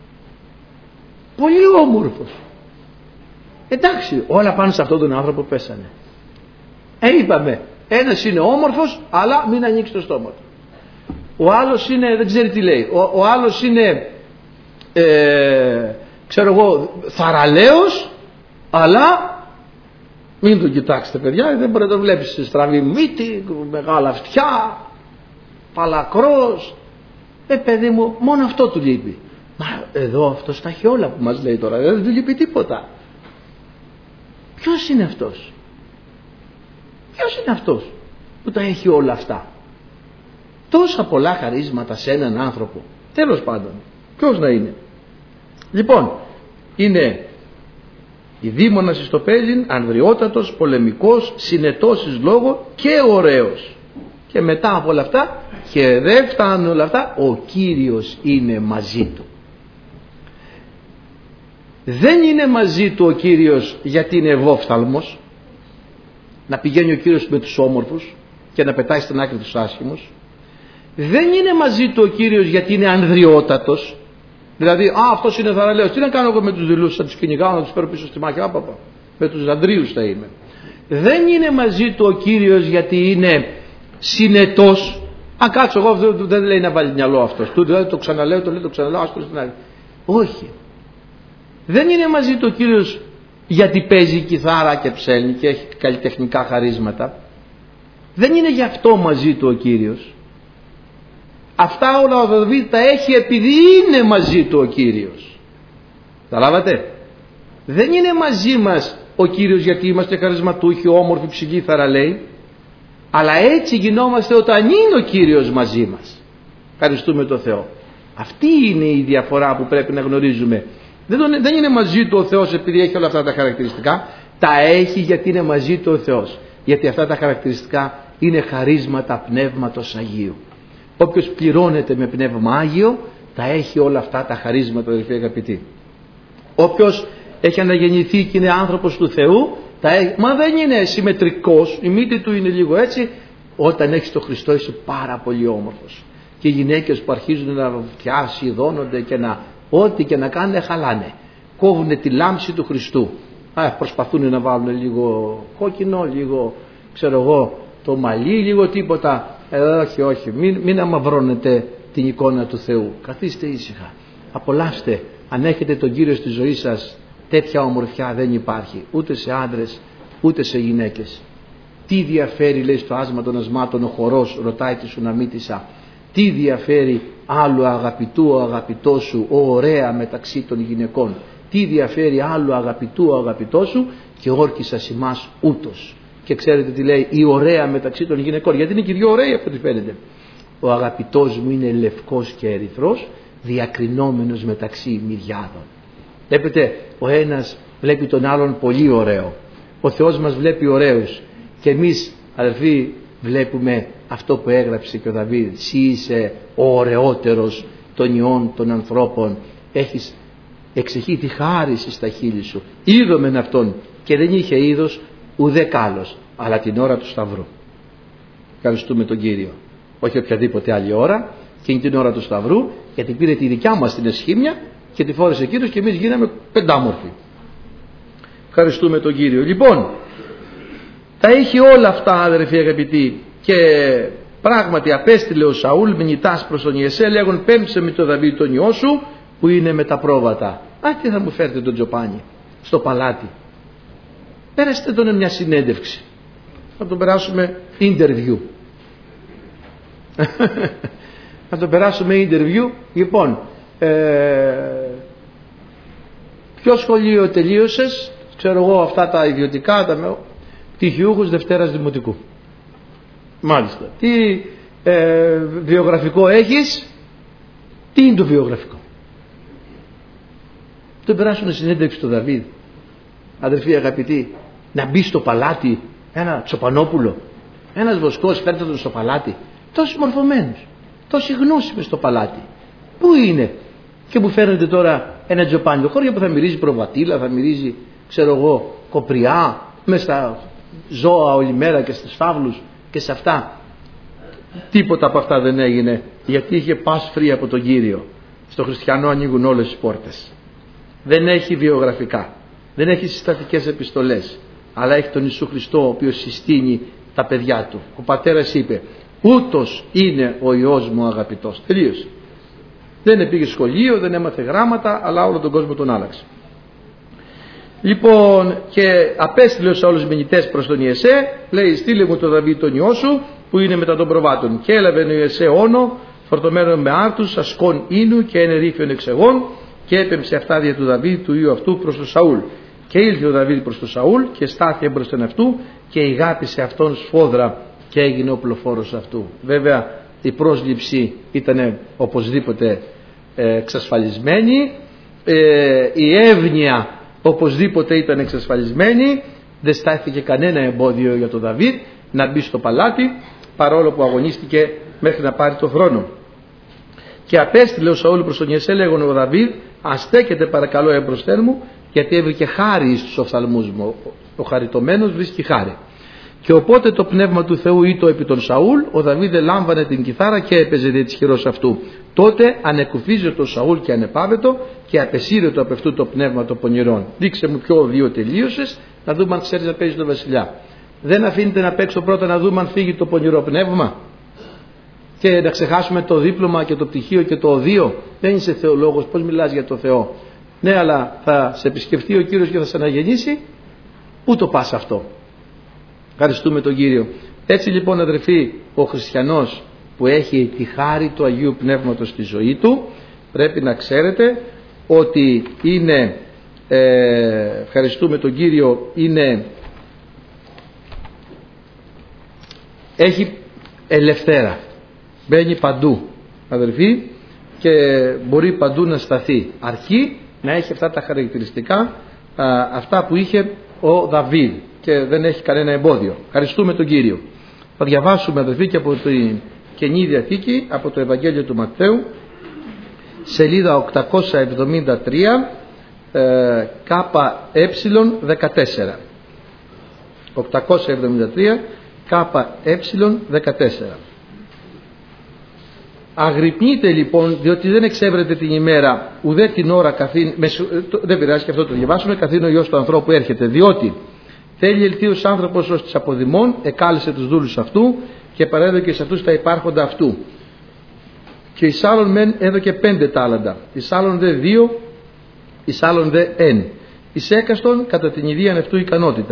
Πολύ όμορφος. Εντάξει, όλα πάνω σε αυτόν τον άνθρωπο πέσανε. Ε, είπαμε, ένας είναι όμορφος, αλλά μην ανοίξει το στόμα του. Ο άλλος είναι, δεν ξέρει τι λέει. Ο, ο άλλος είναι, ε, ξέρω εγώ, θαραλέος, αλλά μην τον κοιτάξετε παιδιά, δεν μπορεί να τον βλέπεις σε στραβή μύτη, μεγάλα αυτιά, παλακρός. Ε, παιδί μου, μόνο αυτό του λείπει. Μα εδώ αυτός τα έχει όλα που μας λέει τώρα, δεν του λείπει τίποτα. Ποιος είναι αυτός? Ποιος είναι αυτός που τα έχει όλα αυτά? Τόσα πολλά χαρίσματα σε έναν άνθρωπο. Τέλος πάντων, ποιος να είναι? Λοιπόν, είναι η δήμονας εις το παίζειν, ανδριότατος, πολεμικός, συνετός εις λόγο και ωραίος. Και μετά από όλα αυτά, και δεν φτάνουν όλα αυτά, ο Κύριος είναι μαζί του. Δεν είναι μαζί του ο Κύριος γιατί είναι ευόφθαλμος, να πηγαίνει ο Κύριος με τους όμορφους και να πετάει στην άκρη τους άσχημους. Δεν είναι μαζί του ο Κύριος γιατί είναι ανδριότατος, δηλαδή α, αυτός είναι θαραλέος, τι να κάνω εγώ με τους δειλούς, θα τους κυνηγάω, να τους φέρω πίσω στη μάχη, άπαπα, με τους ανδρίους θα είμαι. Δεν είναι μαζί του ο Κύριος γιατί είναι συνετός. Αν κάτσω εγώ, δεν λέει να βάλει μυαλό αυτός, του δηλαδή το ξαναλέω, το λέει το ξαναλέω, άστο στην άλλη. Όχι. Δεν είναι μαζί του ο Κύριος γιατί παίζει κιθάρα και ψέλνει και έχει καλλιτεχνικά χαρίσματα. Δεν είναι γι' αυτό μαζί του ο Κύριος. Αυτά όλα ο Δαβίδ τα έχει επειδή είναι μαζί του ο Κύριος. Καταλάβατε? Δεν είναι μαζί μας ο Κύριος γιατί είμαστε χαρισματούχοι, όμορφοι, ψηλοί, θαραλέοι, αλλά έτσι γινόμαστε όταν είναι ο Κύριος μαζί μας. Ευχαριστούμε τον Θεό. Αυτή είναι η διαφορά που πρέπει να γνωρίζουμε. Δεν, τον, δεν είναι μαζί του ο Θεός επειδή έχει όλα αυτά τα χαρακτηριστικά. Τα έχει γιατί είναι μαζί του ο Θεός. Γιατί αυτά τα χαρακτηριστικά είναι χαρίσματα Πνεύματος Αγίου. Όποιος πληρώνεται με Πνεύμα Άγιο τα έχει όλα αυτά τα χαρίσματα, αδελφοί αγαπητοί. Όποιος έχει αναγεννηθεί και είναι άνθρωπος του Θεού, τα έχει, μα δεν είναι συμμετρικός, η μύτη του είναι λίγο έτσι. Όταν έχεις τον Χριστό είσαι πάρα πολύ όμορφος. Και οι γυναίκες που αρχίζουν να φτιάσει, ειδώνονται και να ό,τι και να κάνουν χαλάνε. Κόβουν τη λάμψη του Χριστού. Α, προσπαθούν να βάλουν λίγο κόκκινο, λίγο ξέρω εγώ το μαλλί, λίγο τίποτα. Ε, όχι, όχι, μην, μην αμαυρώνετε την εικόνα του Θεού. Καθίστε ήσυχα. Απολαύστε. Αν έχετε τον Κύριο στη ζωή σας, τέτοια ομορφιά δεν υπάρχει. Ούτε σε άντρες, ούτε σε γυναίκες. Τι διαφέρει, λέει, στο άσμα των ασμάτων ο χορός, ρωτάει τη Σουναμίτισσα, τι διαφέρει άλλου αγαπητού ο αγαπητός σου, ο ωραία μεταξύ των γυναικών, τι διαφέρει άλλου αγαπητού ο αγαπητός σου και όρκισας ημάς ούτως. Και ξέρετε τι λέει, η ωραία μεταξύ των γυναικών, γιατί είναι και δύο ωραίοι από ό,τι φαίνεται. Ο αγαπητός μου είναι λευκός και ερυθρός, διακρινόμενος μεταξύ μυριάδων. Βλέπετε, ο ένας βλέπει τον άλλον πολύ ωραίο. Ο Θεός μας βλέπει ωραίους. Και εμείς, αδελφοί, βλέπουμε αυτό που έγραψε και ο Δαβίδ. Συ είσαι ο ωραιότερος των ιών των ανθρώπων. Έχεις εξεχεί τη χάριση στα χείλη σου. Είδομεν αυτόν και δεν είχε είδος ουδέ κάλος, αλλά την ώρα του Σταυρού. Ευχαριστούμε τον Κύριο. Όχι οποιαδήποτε άλλη ώρα, και είναι την ώρα του Σταυρού, γιατί πήρε τη δικιά μας την εσχήμια και τη φόρεσε εκείνος και εμείς γίναμε πεντάμορφοι. Ευχαριστούμε τον Κύριο. Λοιπόν, τα είχε όλα αυτά, αδερφοί αγαπητοί, και πράγματι απέστειλε ο Σαούλ μηνυτάς προς τον Ιεσέ, λέγον πέμψε με τον Δαβίδ τον ιό σου που είναι με τα πρόβατα. Α, τι θα μου φέρετε τον Τζοπάνι στο παλάτι. Πέραστε τον μια συνέντευξη. Θα τον περάσουμε interview. Θα τον περάσουμε interview. Λοιπόν, ε, ποιο σχολείο τελείωσες? Ξέρω εγώ αυτά τα ιδιωτικά, τα πτυχιούχους Δευτέρας Δημοτικού. Μάλιστα. Τι ε, βιογραφικό έχεις? Τι είναι το βιογραφικό? Τον περάσουν συνέντευξη στο Δαβίδ. Αδερφοί αγαπητοί, να μπει στο παλάτι ένα Τσοπανόπουλο, ένας βοσκός, φέρτε τον στο παλάτι. Τόσοι μορφωμένους, τόσοι γνώσιμοι στο παλάτι. Πού είναι? Και μου φέρνετε τώρα ένα Τζοπάνι, χώρια που θα μυρίζει προβατήλα, θα μυρίζει, ξέρω εγώ, κοπριά, μες στα ζώα όλη μέρα και στους φαύλους και σε αυτά. Τίποτα από αυτά δεν έγινε, γιατί είχε pass free από τον Κύριο. Στο χριστιανό ανοίγουν όλες τις πόρτες. Δεν έχει βιογραφικά, δεν έχει συστατικές επιστολές, αλλά έχει τον Ιησού Χριστό, ο οποίος συστήνει τα παιδιά του. Ο πατέρας είπε, ούτως είναι ο Υιός μου αγαπητός. Τελείωσε. Δεν πήγε σχολείο, δεν έμαθε γράμματα, αλλά όλο τον κόσμο τον άλλαξε. Λοιπόν, και απέστειλε ο Σαούλος μηνυτές προς τον Ιεσέ, λέει, στείλε μου τον Δαβίδ τον ιό σου που είναι μετά των προβάτων. Και έλαβε ο Ιεσέ όνο φορτωμένο με άρτους, ασκών ίνου και ενερίφιον εξεγών, και έπεμψε αυτά δια του Δαβίδ του ιού αυτού προς τον Σαούλ. Και ήλθε ο Δαβίδ προς τον Σαούλ και στάθηκε μπροστά αυτού και ηγάπησε αυτόν σφόδρα και έγινε οπλοφόρος αυτού. Βέβαια η πρόσληψη ήταν οπωσδήποτε ε, εξασφαλισμένη, ε, η εύνοια οπωσδήποτε ήταν εξασφαλισμένη, δεν στάθηκε κανένα εμπόδιο για τον Δαβίδ να μπει στο παλάτι, παρόλο που αγωνίστηκε μέχρι να πάρει το θρόνο. Και απέστειλε ο Σαούλ προς τον Ιεσέ, λέγον ο Δαβίδ, αστέκεται παρακαλώ εμπροσθέν μου, γιατί έβρικε χάρη στους οφθαλμούς μου. Ο χαριτωμένος βρίσκει χάρη. Και οπότε το πνεύμα του Θεού ήτο επί τον Σαούλ, ο Δαβίδ λάμβανε την κιθάρα και έπαιζε δι' της χειρός αυτού. Τότε ανεκουφίζεται το Σαούλ και ανεπάβετο και απεσύρετο από αυτού το πνεύμα των πονηρών. Δείξε μου ποιο δύο τελείωσες, να δούμε αν ξέρεις να παίζεις τον βασιλιά. Δεν αφήνεται να παίξω πρώτα να δούμε αν φύγει το πονηρό πνεύμα και να ξεχάσουμε το δίπλωμα και το πτυχίο και το οδείο. Δεν είσαι θεολόγος, πώς μιλάς για το Θεό? Ναι, αλλά θα σε επισκεφτεί ο Κύριος και θα σε αναγεννήσει. Πού το πας αυτό? Ευχαριστούμε τον Κύριο. Έτσι λοιπόν, αδερφοί, ο χριστιανός που έχει τη χάρη του Αγίου Πνεύματος στη ζωή του, πρέπει να ξέρετε ότι είναι, ε, ευχαριστούμε τον Κύριο, είναι, έχει ελευθέρα. Μπαίνει παντού, αδερφοί, και μπορεί παντού να σταθεί. Αρκεί να έχει αυτά τα χαρακτηριστικά, α, αυτά που είχε ο Δαβίδ, και δεν έχει κανένα εμπόδιο. Ευχαριστούμε τον Κύριο. Θα διαβάσουμε, αδερφοί, και από την Καινή Διαθήκη, από το Ευαγγέλιο του Ματθαίου, σελίδα οκτακόσια εβδομήντα τρία, ε, ΚΕ δεκατέσσερα. οκτακόσια εβδομήντα τρία, ΚΕ δεκατέσσερα. Αγρυπνείτε λοιπόν, διότι δεν εξέβρετε την ημέρα ουδέ την ώρα καθήν, με, δεν πειράζει και αυτό το διαβάσουμε, καθήν ο Υιός του ανθρώπου έρχεται, διότι θέλει ελθίος άνθρωπος ως της αποδημών, εκάλεσε τους δούλους αυτού και παρέδωκε σε αυτούς τα υπάρχοντα αυτού. Και εις άλλον μεν έδωκε πέντε τάλαντα, εις άλλον δε δύο, εις άλλον δε εν, εις έκαστον κατά την ιδίαν αυτού ικανότητα.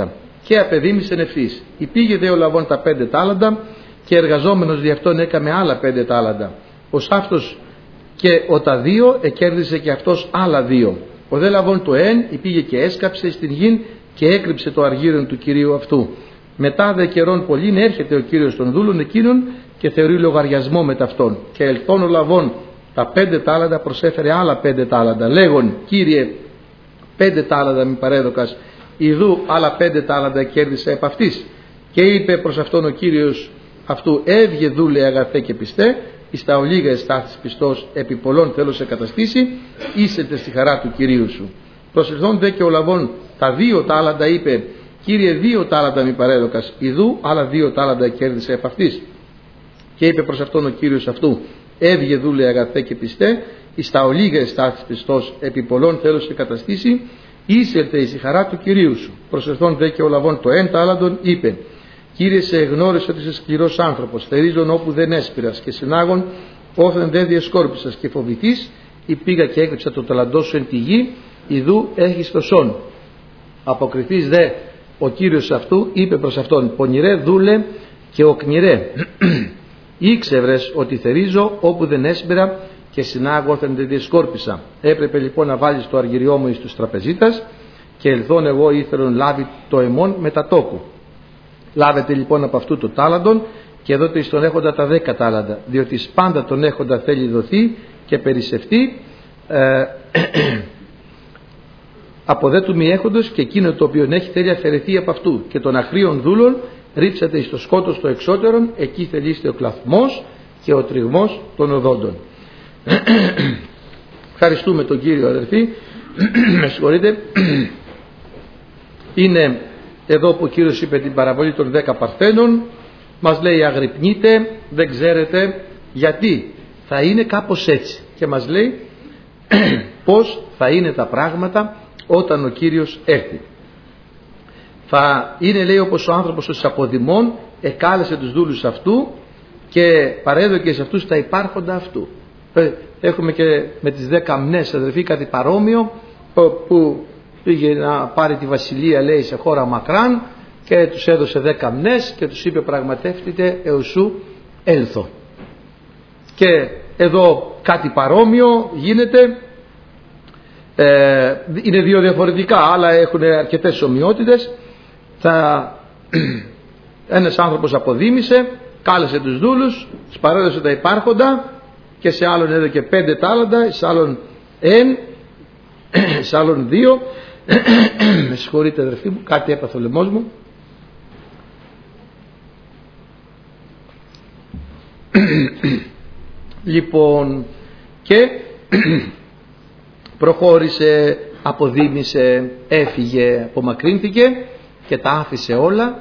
και απεδίμησεν ευθύς. Υπήγε δε ο λαβών τα πέντε τάλαντα και εργαζόμενος δι' αυτόν έκαμε άλλα πέντε τάλαντα. Ως αυτός και ο τα δύο εκέρδισε και αυτός άλλα δύο. Ο δε λαβών το εν υπήγε και έσκαψε στην γην και έκρυψε το αργύριον του κυρίου αυτού. Μετά δε καιρών πολλήν έρχεται ο κύριος των δούλων εκείνων και θεωρεί λογαριασμό με ταυτόν. Και ελθόν ο λαβών τα πέντε τάλαντα προσέφερε άλλα πέντε τάλαντα, λέγον, Κύριε, πέντε τάλαντα μη παρέδοκας, ιδού άλλα πέντε τάλαντα κέρδισα επ' αυτής. Και είπε προς αυτόν ο κύριος αυτού, έβγε δούλε αγαθέ και πιστέ, εις τα ολίγα εστάθης πιστός, επί πολλών θέλω σε καταστήσει, είσετε στη χαρά του κυρίου σου. Προσελθόν δε και ο λαβών τα δύο τάλαντα είπε, Κύριε, δύο τάλαντα μη παρέδοκας, ιδού άλλα δύο τάλαντα κέρδισα επ' αυτής. Και είπε προς αυτόν ο κύριος αυτού, έβγε δούλε αγαθέ και πιστέ, εις τα ολίγα εστάθης πιστός, επί πολλών θέλω σε καταστήσει, είσερτε εις η χαρά του κυρίου σου. Προσελθόν δε και ο λαβών το εν τάλαντον είπε, Κύριε, σε εγνώρισε ότι είσαι σκληρός άνθρωπος, θερίζον όπου δεν έσπηρας και συνάγων όθεν δεν διεσκόρπισας και φοβηθείς, ή πήγα και έκρυψα το ταλαντό σου εν τη γη, ιδού έχεις το σόν. Αποκριθείς δε ο κύριος αυτού είπε προς αυτόν, πονηρέ δούλε και οκνηρέ, ήξευρες ότι θερίζω όπου δεν έσπηρα και συνάγω όθεν δεν διεσκόρπισα. Έπρεπε λοιπόν να βάλεις το αργυριό μου εις τους τραπεζίτας και ελθόν εγώ ήθελον λάβει το αιμόν μετά τόκου. Λάβετε λοιπόν από αυτού το τάλαντον και δώτε εις τον έχοντα τα δέκα τάλαντα, διότι πάντα τον έχοντα θέλει δοθεί και περισσευτεί ε, από δε του μη έχοντος, και εκείνο το οποίο έχει θέλει αφαιρεθεί από αυτού, και των αχρίων δούλων ρίψατε εις το σκότος το εξώτερον, εκεί θελείστε ο κλαθμός και ο τριγμός των οδόντων. Ευχαριστούμε τον Κύριο, αδερφοί. Με συγχωρείτε. Είναι εδώ που ο Κύριος είπε την παραβολή των δέκα παρθένων, μας λέει αγρυπνείτε, δεν ξέρετε γιατί θα είναι κάπως έτσι, και μας λέει πως θα είναι τα πράγματα όταν ο Κύριος έρθει. Θα είναι, λέει, όπως ο άνθρωπος των αποδημών εκάλεσε τους δούλους αυτού και παρέδωκε σε αυτούς τα υπάρχοντα αυτού. Έχουμε και με τις δέκα μνές, αδερφοί, κάτι παρόμοιο, που πήγε να πάρει τη βασιλεία, λέει, σε χώρα μακράν και τους έδωσε δέκα μνές και τους είπε πραγματεύτητε εωσού έλθω. Και εδώ κάτι παρόμοιο γίνεται. Ε, είναι δύο διαφορετικά, αλλά έχουν αρκετές ομοιότητες. Θα, ένας άνθρωπος αποδήμησε, κάλεσε τους δούλους, τους παρέδωσε τα υπάρχοντα και σε άλλον έδωκε πέντε τάλαντα, σε άλλον εν, σε άλλον δύο. Με συγχωρείτε, αδερφοί μου, κάτι έπαθε ο λαιμός μου. Λοιπόν, και προχώρησε, αποδήμησε, έφυγε, απομακρύνθηκε και τα άφησε όλα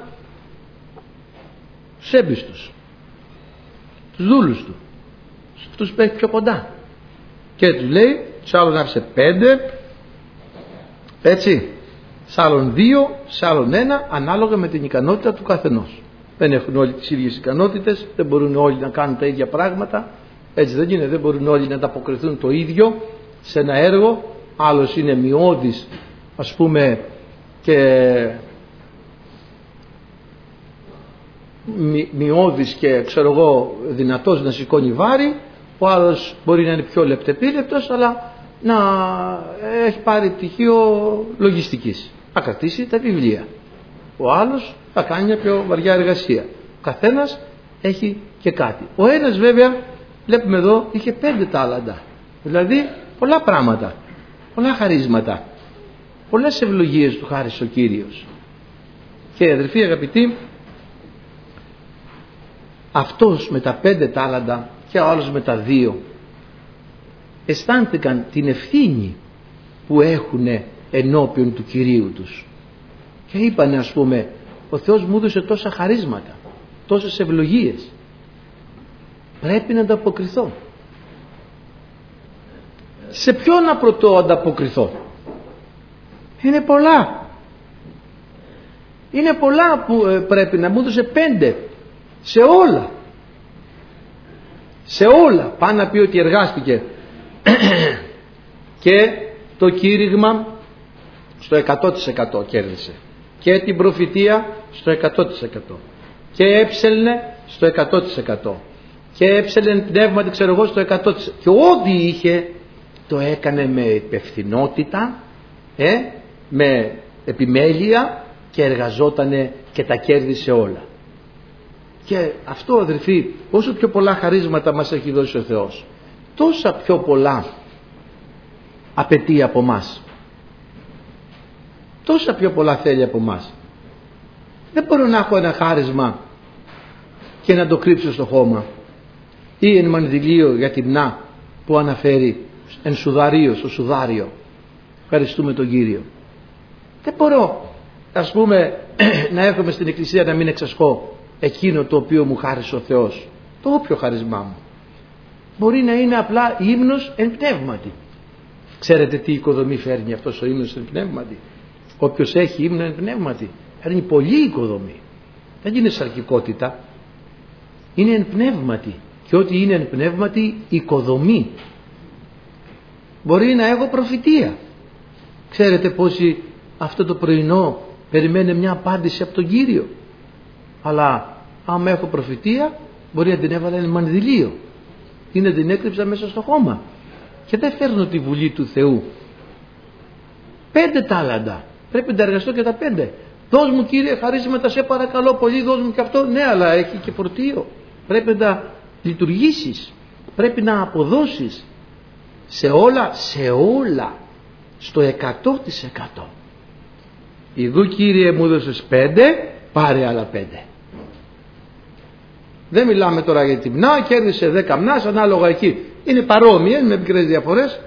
στους έμπιστους, τους δούλους του, αυτούς που έχει πιο κοντά, και τους λέει, σε άλλον άφησε πέντε, έτσι, σε άλλον δύο, σε άλλον ένα, ανάλογα με την ικανότητα του καθενός. Δεν έχουν όλοι τις ίδιες ικανότητες, δεν μπορούν όλοι να κάνουν τα ίδια πράγματα, έτσι δεν είναι, δεν μπορούν όλοι να ανταποκριθούν το ίδιο σε ένα έργο. Άλλος είναι μειώδης, ας πούμε, και μει, μειώδης και ξέρω εγώ δυνατός να σηκώνει βάρη, ο άλλος μπορεί να είναι πιο λεπτεπίλεπτος, αλλά να έχει πάρει πτυχίο λογιστικής, να κρατήσει τα βιβλία. Ο άλλος θα κάνει μια πιο βαριά εργασία. Ο καθένας έχει και κάτι. Ο ένας βέβαια, βλέπουμε εδώ, είχε πέντε τάλαντα, δηλαδή πολλά πράγματα, πολλά χαρίσματα, πολλές ευλογίες του χάρισε ο Κύριος. Και αδελφοί αγαπητοί, αυτός με τα πέντε τάλαντα και ο άλλος με τα δύο αισθάνθηκαν την ευθύνη που έχουν ενώπιον του Κυρίου τους και είπανε, ας πούμε, ο Θεός μου έδωσε τόσα χαρίσματα, τόσες ευλογίες, πρέπει να ανταποκριθώ. Σε ποιο να πρωτό ανταποκριθώ? Είναι πολλά. Είναι πολλά που πρέπει να μου έδωσε πέντε. Σε όλα. Σε όλα. Πάνω να πει ότι εργάστηκε και το κήρυγμα στο εκατό τοις εκατό κέρδισε. και την προφητεία στο εκατό τοις εκατό και έψελνε στο εκατό τοις εκατό και έψελνε πνεύματι ξέρω εγώ στο εκατό τοις εκατό και ό,τι είχε το έκανε με υπευθυνότητα, ε, με επιμέλεια και εργαζότανε και τα κέρδισε όλα. Και αυτό, αδελφοί, όσο πιο πολλά χαρίσματα μας έχει δώσει ο Θεός, τόσα πιο πολλά απαιτεί από μας, τόσα πιο πολλά θέλει από μας. Δεν μπορώ να έχω ένα χάρισμα και να το κρύψω στο χώμα, ή εν μανδυλίο για τιμνά που αναφέρει εν σουδαρίο, στο σουδάριο. Ευχαριστούμε τον Κύριο. Δεν μπορώ, ας πούμε, να έρχομαι στην εκκλησία να μην εξασκώ εκείνο το οποίο μου χάρισε ο Θεός, το όποιο χαρισμά μου. Μπορεί να είναι απλά ύμνος εν πνεύματι. Ξέρετε τι οικοδομή φέρνει αυτός ο ύμνος εν πνεύματι? Όποιος έχει ύμνο εν πνεύματι φέρνει πολλή οικοδομή. Δεν είναι σαρκικότητα, είναι εν πνεύματι, και ό,τι είναι εν πνεύματι οικοδομή. Μπορεί να έχω προφητεία. Ξέρετε πόσοι αυτό το πρωινό περιμένει μια απάντηση από τον Κύριο, αλλά άμα έχω προφητεία μπορεί να την έβαλα εν μανδυλίο ή να την έκρυψα μέσα στο χώμα και δεν φέρνω τη βουλή του Θεού. Πέντε τάλαντα, πρέπει να εργαστώ και τα πέντε. Δώσ' μου, Κύριε, χαρίσματα, σε παρακαλώ πολύ, δώσ' μου και αυτό. Ναι, αλλά έχει και φορτίο, πρέπει να λειτουργήσεις, πρέπει να αποδώσεις σε όλα, σε όλα, στο εκατό τοις εκατό. Ιδού, Κύριε, μου έδωσες πέντε, πάρε άλλα πέντε. Δεν μιλάμε τώρα για τη μνά, κέρδισε δέκα μνάς, ανάλογα εκεί. Είναι παρόμοια, με μικρές διαφορές.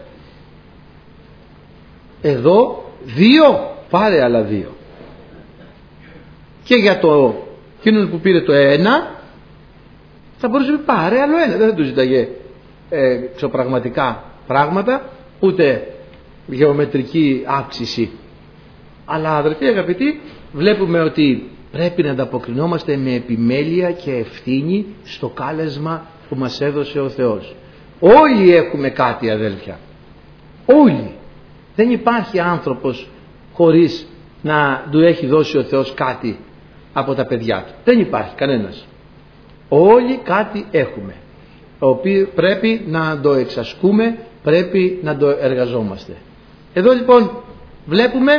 Εδώ δύο, πάρε άλλα δύο. Και για το εκείνο που πήρε το ένα, θα μπορούσε να πάρε άλλο ένα. Δεν θα του ζητάγε ε, ξοπραγματικά πράγματα, ούτε γεωμετρική αύξηση. Αλλά, αδερφοί αγαπητοί, βλέπουμε ότι πρέπει να ανταποκρινόμαστε με επιμέλεια και ευθύνη στο κάλεσμα που μας έδωσε ο Θεός. Όλοι έχουμε κάτι, αδέλφια. Όλοι. Δεν υπάρχει άνθρωπος χωρίς να του έχει δώσει ο Θεός κάτι από τα παιδιά του. Δεν υπάρχει κανένας. Όλοι κάτι έχουμε, το οποίο πρέπει να το εξασκούμε, πρέπει να το εργαζόμαστε. Εδώ λοιπόν βλέπουμε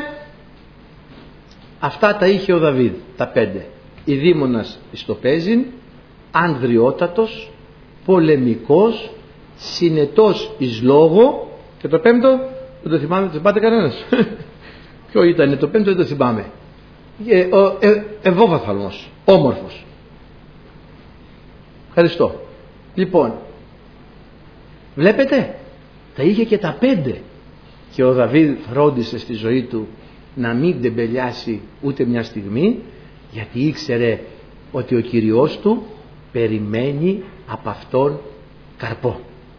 αυτά τα είχε ο Δαβίδ, τα πέντε. Ειδήμονας εις το παίζειν, ανδριότατος, πολεμικός, συνετός εις λόγο. Και το πέμπτο δεν το θυμάμαι, το θυμάται κανένας? Ποιο ήταν το πέμπτο? Δεν το θυμάμαι. Ε, ο, ε, ευόβαθαλμος, όμορφος. Ευχαριστώ. Λοιπόν, βλέπετε, τα είχε και τα πέντε, και ο Δαβίδ φρόντισε στη ζωή του να μην τεμπελιάσει ούτε μια στιγμή, γιατί ήξερε ότι ο Κυριός του περιμένει από αυτόν καρπό.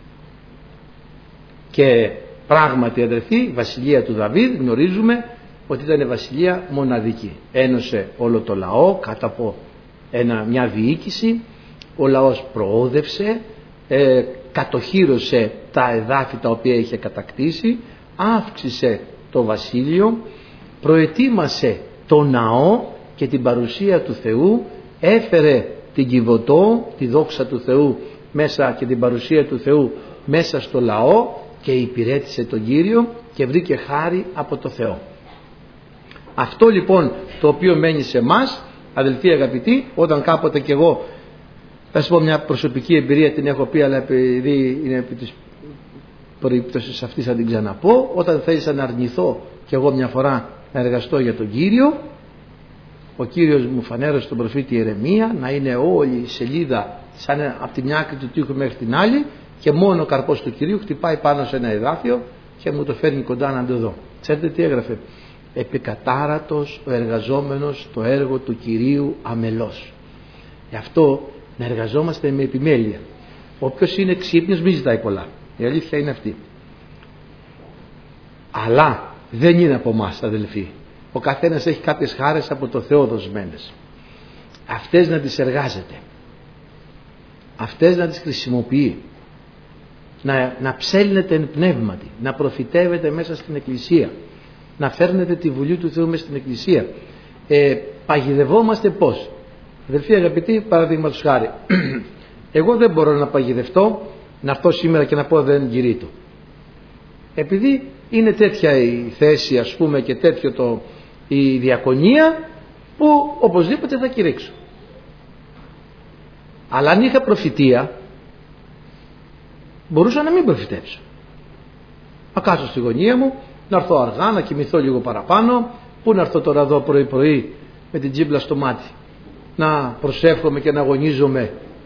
Και πράγματι, αδερφοί, η βασιλεία του Δαβίδ γνωρίζουμε ότι ήταν βασιλεία μοναδική. Ένωσε όλο το λαό κάτω από ένα, μια διοίκηση. Ο λαός προόδευσε, ε, κατοχύρωσε τα εδάφη τα οποία είχε κατακτήσει, αύξησε το βασίλειο, προετοίμασε το ναό και την παρουσία του Θεού, έφερε την Κιβωτό, τη δόξα του Θεού μέσα και την παρουσία του Θεού μέσα στο λαό και υπηρέτησε τον Κύριο και βρήκε χάρη από το Θεό. Αυτό λοιπόν το οποίο μένει σε μας, αδελφοί αγαπητοί, όταν κάποτε κι εγώ, θα σας πω μια προσωπική εμπειρία, την έχω πει, αλλά επειδή είναι επί της περίπτωσης αυτής θα την ξαναπώ. Όταν θέλησα να αρνηθώ κι εγώ μια φορά να εργαστώ για τον Κύριο, ο Κύριος μου φανέρωσε τον προφήτη Ιερεμία να είναι όλη η σελίδα σαν από τη μια άκρη του τοίχου μέχρι την άλλη, και μόνο ο καρπός του Κυρίου χτυπάει πάνω σε ένα εδάφιο και μου το φέρνει κοντά να το δω. Ξέρετε τι έγραφε? Επικατάρατος ο εργαζόμενος το έργο του Κυρίου αμελώς. Γι' αυτό να εργαζόμαστε με επιμέλεια. Όποιος είναι ξύπνιος μην ζητάει πολλά. Η αλήθεια είναι αυτή. Αλλά δεν είναι από εμάς, αδελφοί. Ο καθένας έχει κάποιες χάρες από το Θεό δοσμένες. Αυτές να τις εργάζεται. Αυτές να τις χρησιμοποιεί. Να, να ψέλνετε εν πνεύματι. Να προφητεύετε μέσα στην εκκλησία. Να φέρνετε τη βουλή του Θεού μέσα στην εκκλησία. ε, παγιδευόμαστε πώς? Αδελφοί αγαπητοί, παραδείγματος χάρη, εγώ δεν μπορώ να παγιδευτώ, να έρθω σήμερα και να πω δεν κηρύττω. Επειδή είναι τέτοια η θέση, ας πούμε, και τέτοιο το, η διακονία, που οπωσδήποτε θα κηρύξω. Αλλά αν είχα προφητεία, μπορούσα να μην προφητέψω. Να κάτσω στη γωνία μου, να έρθω αργά, να κοιμηθώ λίγο παραπάνω. Πού να έρθω τώρα εδώ πρωί πρωί με την τζίμπλα στο μάτι, να προσεύχομαι και να αγωνίζομαι,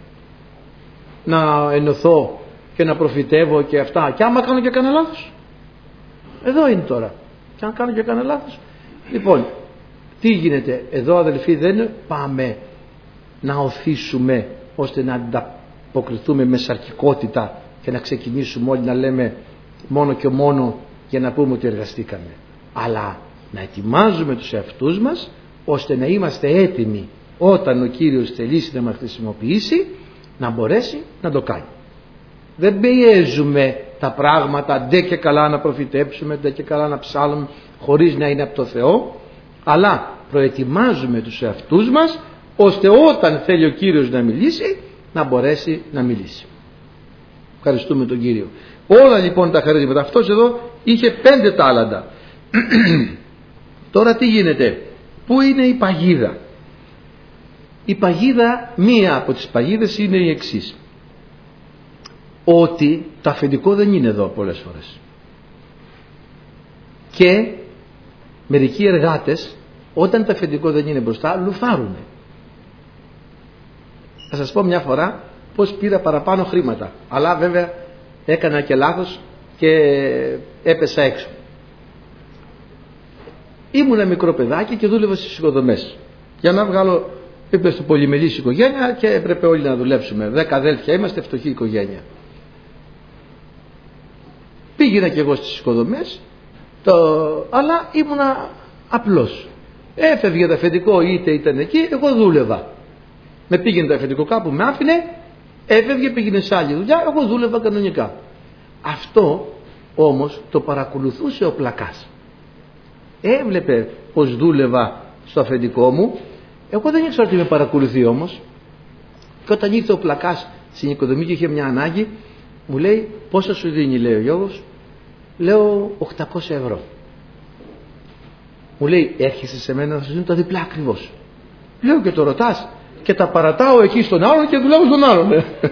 να ενωθώ και να προφητεύω και αυτά. Και άμα κάνω και κανένα λάθος, εδώ είναι τώρα. Και αν κάνω και κανένα λάθος, λοιπόν, τι γίνεται εδώ, αδελφοί? Δεν πάμε να οθήσουμε ώστε να ανταποκριθούμε με σαρκικότητα και να ξεκινήσουμε όλοι να λέμε μόνο και μόνο για να πούμε ότι εργαστήκαμε, αλλά να ετοιμάζουμε τους εαυτούς μας ώστε να είμαστε έτοιμοι όταν ο Κύριος θελήσει να μας χρησιμοποιήσει, να μπορέσει να το κάνει. Δεν πιέζουμε τα πράγματα ντε και καλά να προφητέψουμε, ντε και καλά να ψάλουμε χωρίς να είναι από το Θεό, αλλά προετοιμάζουμε τους εαυτούς μας ώστε όταν θέλει ο Κύριος να μιλήσει, να μπορέσει να μιλήσει. Ευχαριστούμε τον Κύριο. Όλα λοιπόν τα χαρίσματα. Αυτός εδώ είχε πέντε τάλαντα. Τώρα τι γίνεται? Πού είναι η παγίδα? Η παγίδα, μία από τις παγίδες είναι η εξής, ότι το αφεντικό δεν είναι εδώ πολλές φορές, και μερικοί εργάτες όταν το αφεντικό δεν είναι μπροστά λουφάρουνε. Θα σας πω μια φορά πως πήρα παραπάνω χρήματα, αλλά βέβαια έκανα και λάθος και έπεσα έξω. Ήμουν ένα μικρό παιδάκι και δούλευα στις οικοδομές για να βγάλω, είπε στο πολυμελής οικογένεια και έπρεπε όλοι να δουλέψουμε. Δέκα αδέλφια είμαστε, φτωχή οικογένεια. Πήγαινα και εγώ στις οικοδομές, το... αλλά ήμουνα απλός. Έφευγε το αφεντικό, είτε ήταν εκεί, εγώ δούλευα. Με πήγαινε το αφεντικό κάπου, με άφηνε, έφευγε, πήγαινε σε άλλη δουλειά, εγώ δούλευα κανονικά. Αυτό όμως το παρακολουθούσε ο πλακάς. Έβλεπε πως δούλευα στο αφεντικό μου, εγώ δεν ήξερα ότι με παρακολουθεί όμως. Και όταν ήρθε ο πλακάς στην οικοδομή και είχε μια ανάγκη, μου λέει πόσα σου δίνει, λέει ο Γιώργος. Λέω οκτακόσια ευρώ. Μου λέει έρχεσαι σε μένα να σου δίνω τα διπλά ακριβώς. Λέω και το ρωτάς? Και τα παρατάω εκεί στον άλλον και δουλεύω στον άλλον.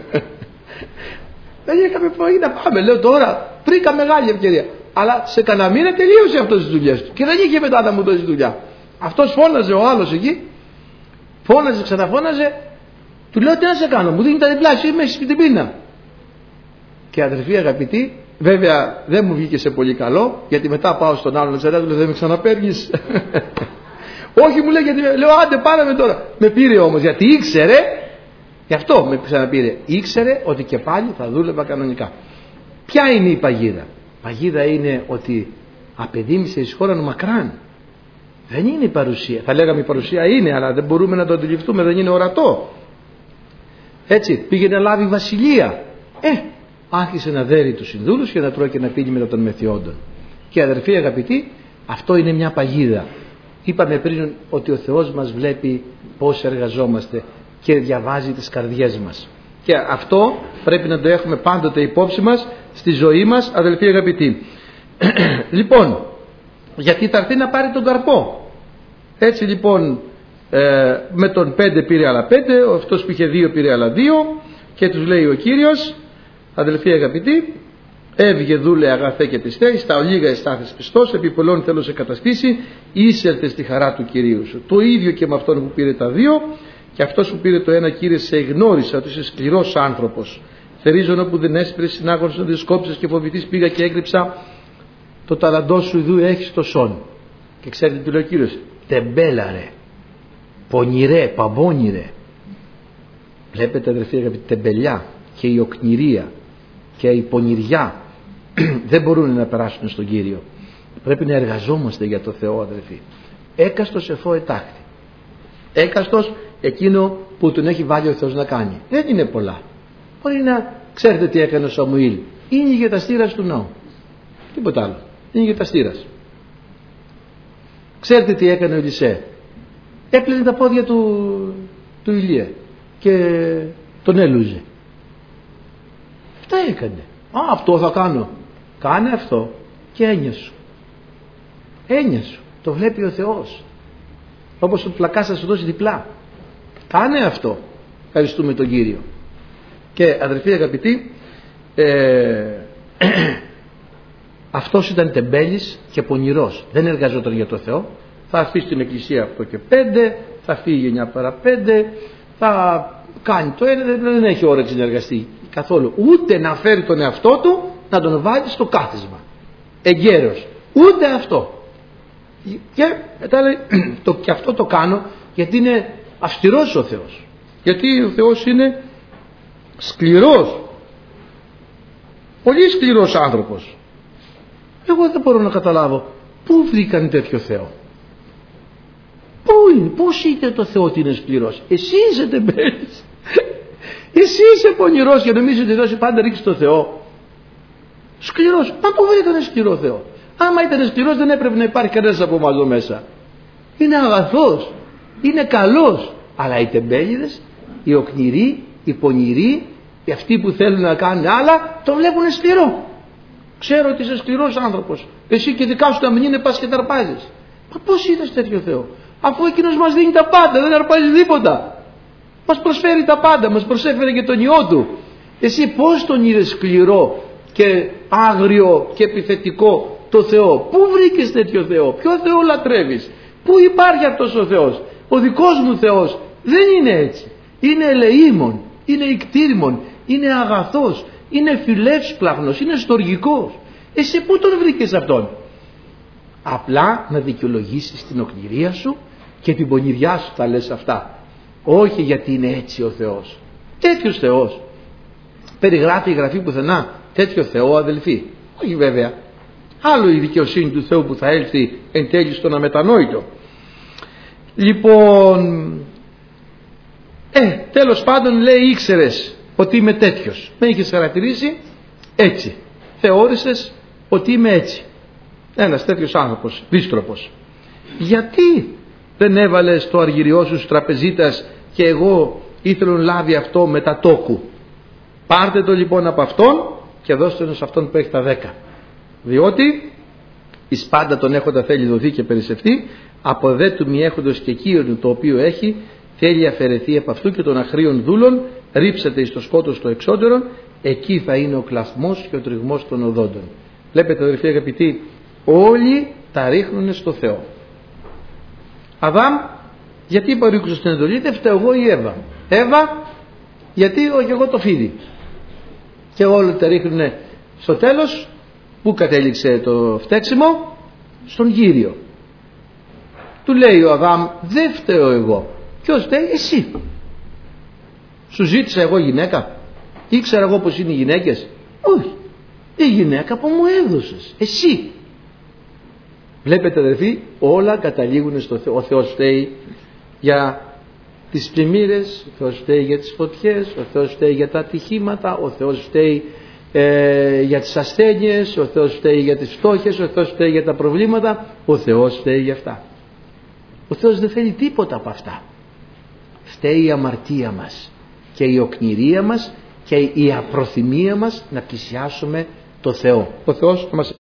Δεν είχαμε πρωί να πάμε. Λέω τώρα βρήκα μεγάλη ευκαιρία. Αλλά σε κανένα μήνα τελείωσε αυτός τις δουλειές του και δεν είχε μετά να μου δώσει δουλειά. Αυτός φώναζε ο άλλος εκεί, φώναζε, ξαναφώναζε. Του λέω τι να σε κάνω, μου δίνει τα διπλά, εσύ είμαι στην πείνα. Και αδερφοί αγαπητοί, βέβαια δεν μου βγήκε σε πολύ καλό, γιατί μετά πάω στον άλλον εξαρτάται, του λέω δεν με ξαναπαίρνεις? Όχι, μου λέει, γιατί λέω άντε πάραμε τώρα. Με πήρε όμως, γιατί ήξερε, γι' αυτό με ξαναπήρε, ήξερε ότι και πάλι θα δούλευα κανονικά. Ποια είναι η παγίδα? Παγίδα είναι ότι απεδίμησε εις χώραν μακράν. Δεν είναι η παρουσία. Θα λέγαμε η παρουσία είναι, αλλά δεν μπορούμε να το αντιληφθούμε, δεν είναι ορατό. Έτσι, πήγε να λάβει βασιλεία. Ε, άρχισε να δέρει τους συνδούλους και να τρώει και να πίνει μετά των μεθιόντων. Και αδερφοί αγαπητοί, αυτό είναι μια παγίδα. Είπαμε πριν ότι ο Θεός μας βλέπει πώς εργαζόμαστε και διαβάζει τις καρδιές μας. Και αυτό πρέπει να το έχουμε πάντοτε υπόψη μας στη ζωή μας, αδελφοί αγαπητοί. Λοιπόν, γιατί θα έρθει να πάρει τον καρπό. Έτσι λοιπόν, ε, με τον πέντε πήρε άλλα πέντε, αυτός που είχε δύο πήρε άλλα δύο, και τους λέει ο Κύριος, αδελφοί αγαπητοί, έβγε δούλε αγαθέ και πιστέ, στα ολίγα εστάθες πιστός, επί πολλών θέλω σε καταστήσει, ήσερθε στη χαρά του Κυρίου σου. Το ίδιο και με αυτόν που πήρε τα δύο, και αυτός που πήρε το ένα, Κύριε, σε εγνώρισα ότι είσαι σκληρός άνθρωπος. Θερίζον όπου δεν έσπηρες, συνάγωνος να δισκόψεις και φοβηθείς, πήγα και έκρυψα το ταλαντό σου, ιδού έχεις το σόν. Και ξέρετε τι λέει ο Κύριος? Τεμπέλαρε, πονηρέ, παμπώνηρε. Βλέπετε αδερφοί αγαπητοί, τεμπελιά και η οκνηρία και η πονηριά δεν μπορούν να περάσουν στον Κύριο. Πρέπει να εργαζόμαστε για το Θεό, αδερφοί. Έκαστος εφώ ετάχθη. Έκαστος εκείνο που τον έχει βάλει ο Θεός να κάνει. Δεν είναι πολλά. Μπορεί να ξέρετε τι έκανε ο Σαμουήλ. Είναι η ηγεταστήρας του ναού. Τίποτα άλλο. Είναι η ηγεταστήρας. Ξέρετε τι έκανε ο Ελισέ? έπλαινε τα πόδια του, του Ηλία και τον έλουζε. Αυτά έκανε. Α, αυτό θα κάνω. Κάνε αυτό και έννοια σου. Έννοια σου. Το βλέπει ο Θεός. Όπως το πλακάς θα σου δώσει διπλά. Κάνε αυτό. Ευχαριστούμε τον Κύριο. Και αδερφοί αγαπητοί, ε, αυτός ήταν τεμπέλης και πονηρός. Δεν εργαζόταν για το Θεό. Θα αφήσει την εκκλησία αυτό και πέντε, θα φύγει εννιά παρά πέντε, θα κάνει το ένα, δεν έχει όρεξη να εργαστεί καθόλου. Ούτε να φέρει τον εαυτό του να τον βάλει στο κάθισμα. Εγκαίρος. Ούτε αυτό. Και μετά λέει, το, και αυτό το κάνω γιατί είναι αυστηρός ο Θεός. Γιατί ο Θεός είναι σκληρός. Πολύ σκληρός άνθρωπος. Εγώ δεν μπορώ να καταλάβω πού βρήκαν τέτοιο Θεό. Πού είναι, πώς είναι το Θεό ότι είναι σκληρός. Εσύ είσαι τεμπέλης. Εσύ είσαι πονηρός και νομίζεις ότι δώσει πάντα ρίξει το Θεό. Σκληρός. Μα πού βρήκανε σκληρό Θεό. Άμα ήταν σκληρός δεν έπρεπε να υπάρχει κανένας από εμάς εδώ μέσα. Είναι αγαθός. Είναι καλός. Αλλά οι τεμπέληδες, οι οκνηροί, οι πονηροί, οι αυτοί που θέλουν να κάνουν άλλα, το βλέπουν σκληρό. Ξέρω ότι είσαι σκληρός άνθρωπος. Εσύ και δικά σου τα μην είναι πας και τα αρπάζεις. Μα πώς είδες τέτοιο Θεό. Αφού εκείνος μας δίνει τα πάντα, δεν αρπάζει τίποτα. Μας προσφέρει τα πάντα, μας προσέφερε και τον Υιό Του. Εσύ πώς τον είδες σκληρό και άγριο και επιθετικό το Θεό. Πού βρήκες τέτοιο Θεό. Ποιο Θεό λατρεύεις. Πού υπάρχει αυτός ο Θεός. Ο δικός μου Θεός δεν είναι έτσι. Είναι ελεήμων, είναι ικτήριμων, είναι αγαθός, είναι φιλεύσπλαχνος, είναι στοργικός. Εσύ πού τον βρήκες αυτόν. Απλά να δικαιολογήσεις την οκνηρία σου και την πονηριά σου τα λες αυτά. Όχι γιατί είναι έτσι ο Θεός. Τέτοιος Θεός. Περιγράφει η Γραφή πουθενά τέτοιο Θεό, αδελφοί. Όχι βέβαια. Άλλο η δικαιοσύνη του Θεού που θα έλθει εν τέλει στον αμετανόητο. Λοιπόν, ε, τέλος πάντων λέει ήξερες ότι είμαι τέτοιος. Με είχες χαρακτηρίσει έτσι. Θεώρησες ότι είμαι έτσι. Ένας τέτοιος άνθρωπος, δύστροπος. Γιατί δεν έβαλες το αργυριό σου τραπεζίτας και εγώ ήθελα να λάβει αυτό μετά τόκου. Πάρτε το λοιπόν από αυτόν και δώστε το σε αυτόν που έχει τα δέκα. Διότι εις πάντα τον έχοντα θέλει δοθεί και περισσευτεί, από δε του μη έχοντος και κύριο το οποίο έχει, θέλει αφαιρεθεί από αυτού και των αχρίων δούλων, ρίψετε εις το σκότος το εξώτερο, εκεί θα είναι ο κλαθμός και ο τριγμός των οδόντων. Βλέπετε αδελφοί αγαπητοί, όλοι τα ρίχνουν στο Θεό. Αδάμ, γιατί παρήκουσα στην εντολή, δεν φταίω εγώ ή Εύα. Εύα, γιατί όχι εγώ το φίδι. Και όλοι τα ρίχνουν στο τέλος. Πού κατέληξε το φταίξιμο? Στον Κύριο. Του λέει ο Αδάμ, δεν φταίω εγώ. Ποιος φταίει? Εσύ. Σου ζήτησα εγώ γυναίκα? Ήξερα εγώ πως είναι οι γυναίκες? Όχι. Η γυναίκα που μου έδωσες. Εσύ. Βλέπετε αδερφοί, όλα καταλήγουν στο Θεό. Ο Θεός φταίει για τις πλημμύρες, ο Θεός φταίει για τις φωτιές, ο Θεός φταίει για τα ατυχήματα, ο Θεός φταίει ε, για τις ασθένειες, ο Θεός φταίει για τις φτώχειες, ο Θεός φταίει για τα προβλήματα, ο Θεός φταίει για αυτά. Ο Θεός δεν θέλει τίποτα από αυτά. Φταίει η αμαρτία μας και η οκνηρία μας και η απροθυμία μας να πλησιάσουμε το Θεό. Ο Θεός μας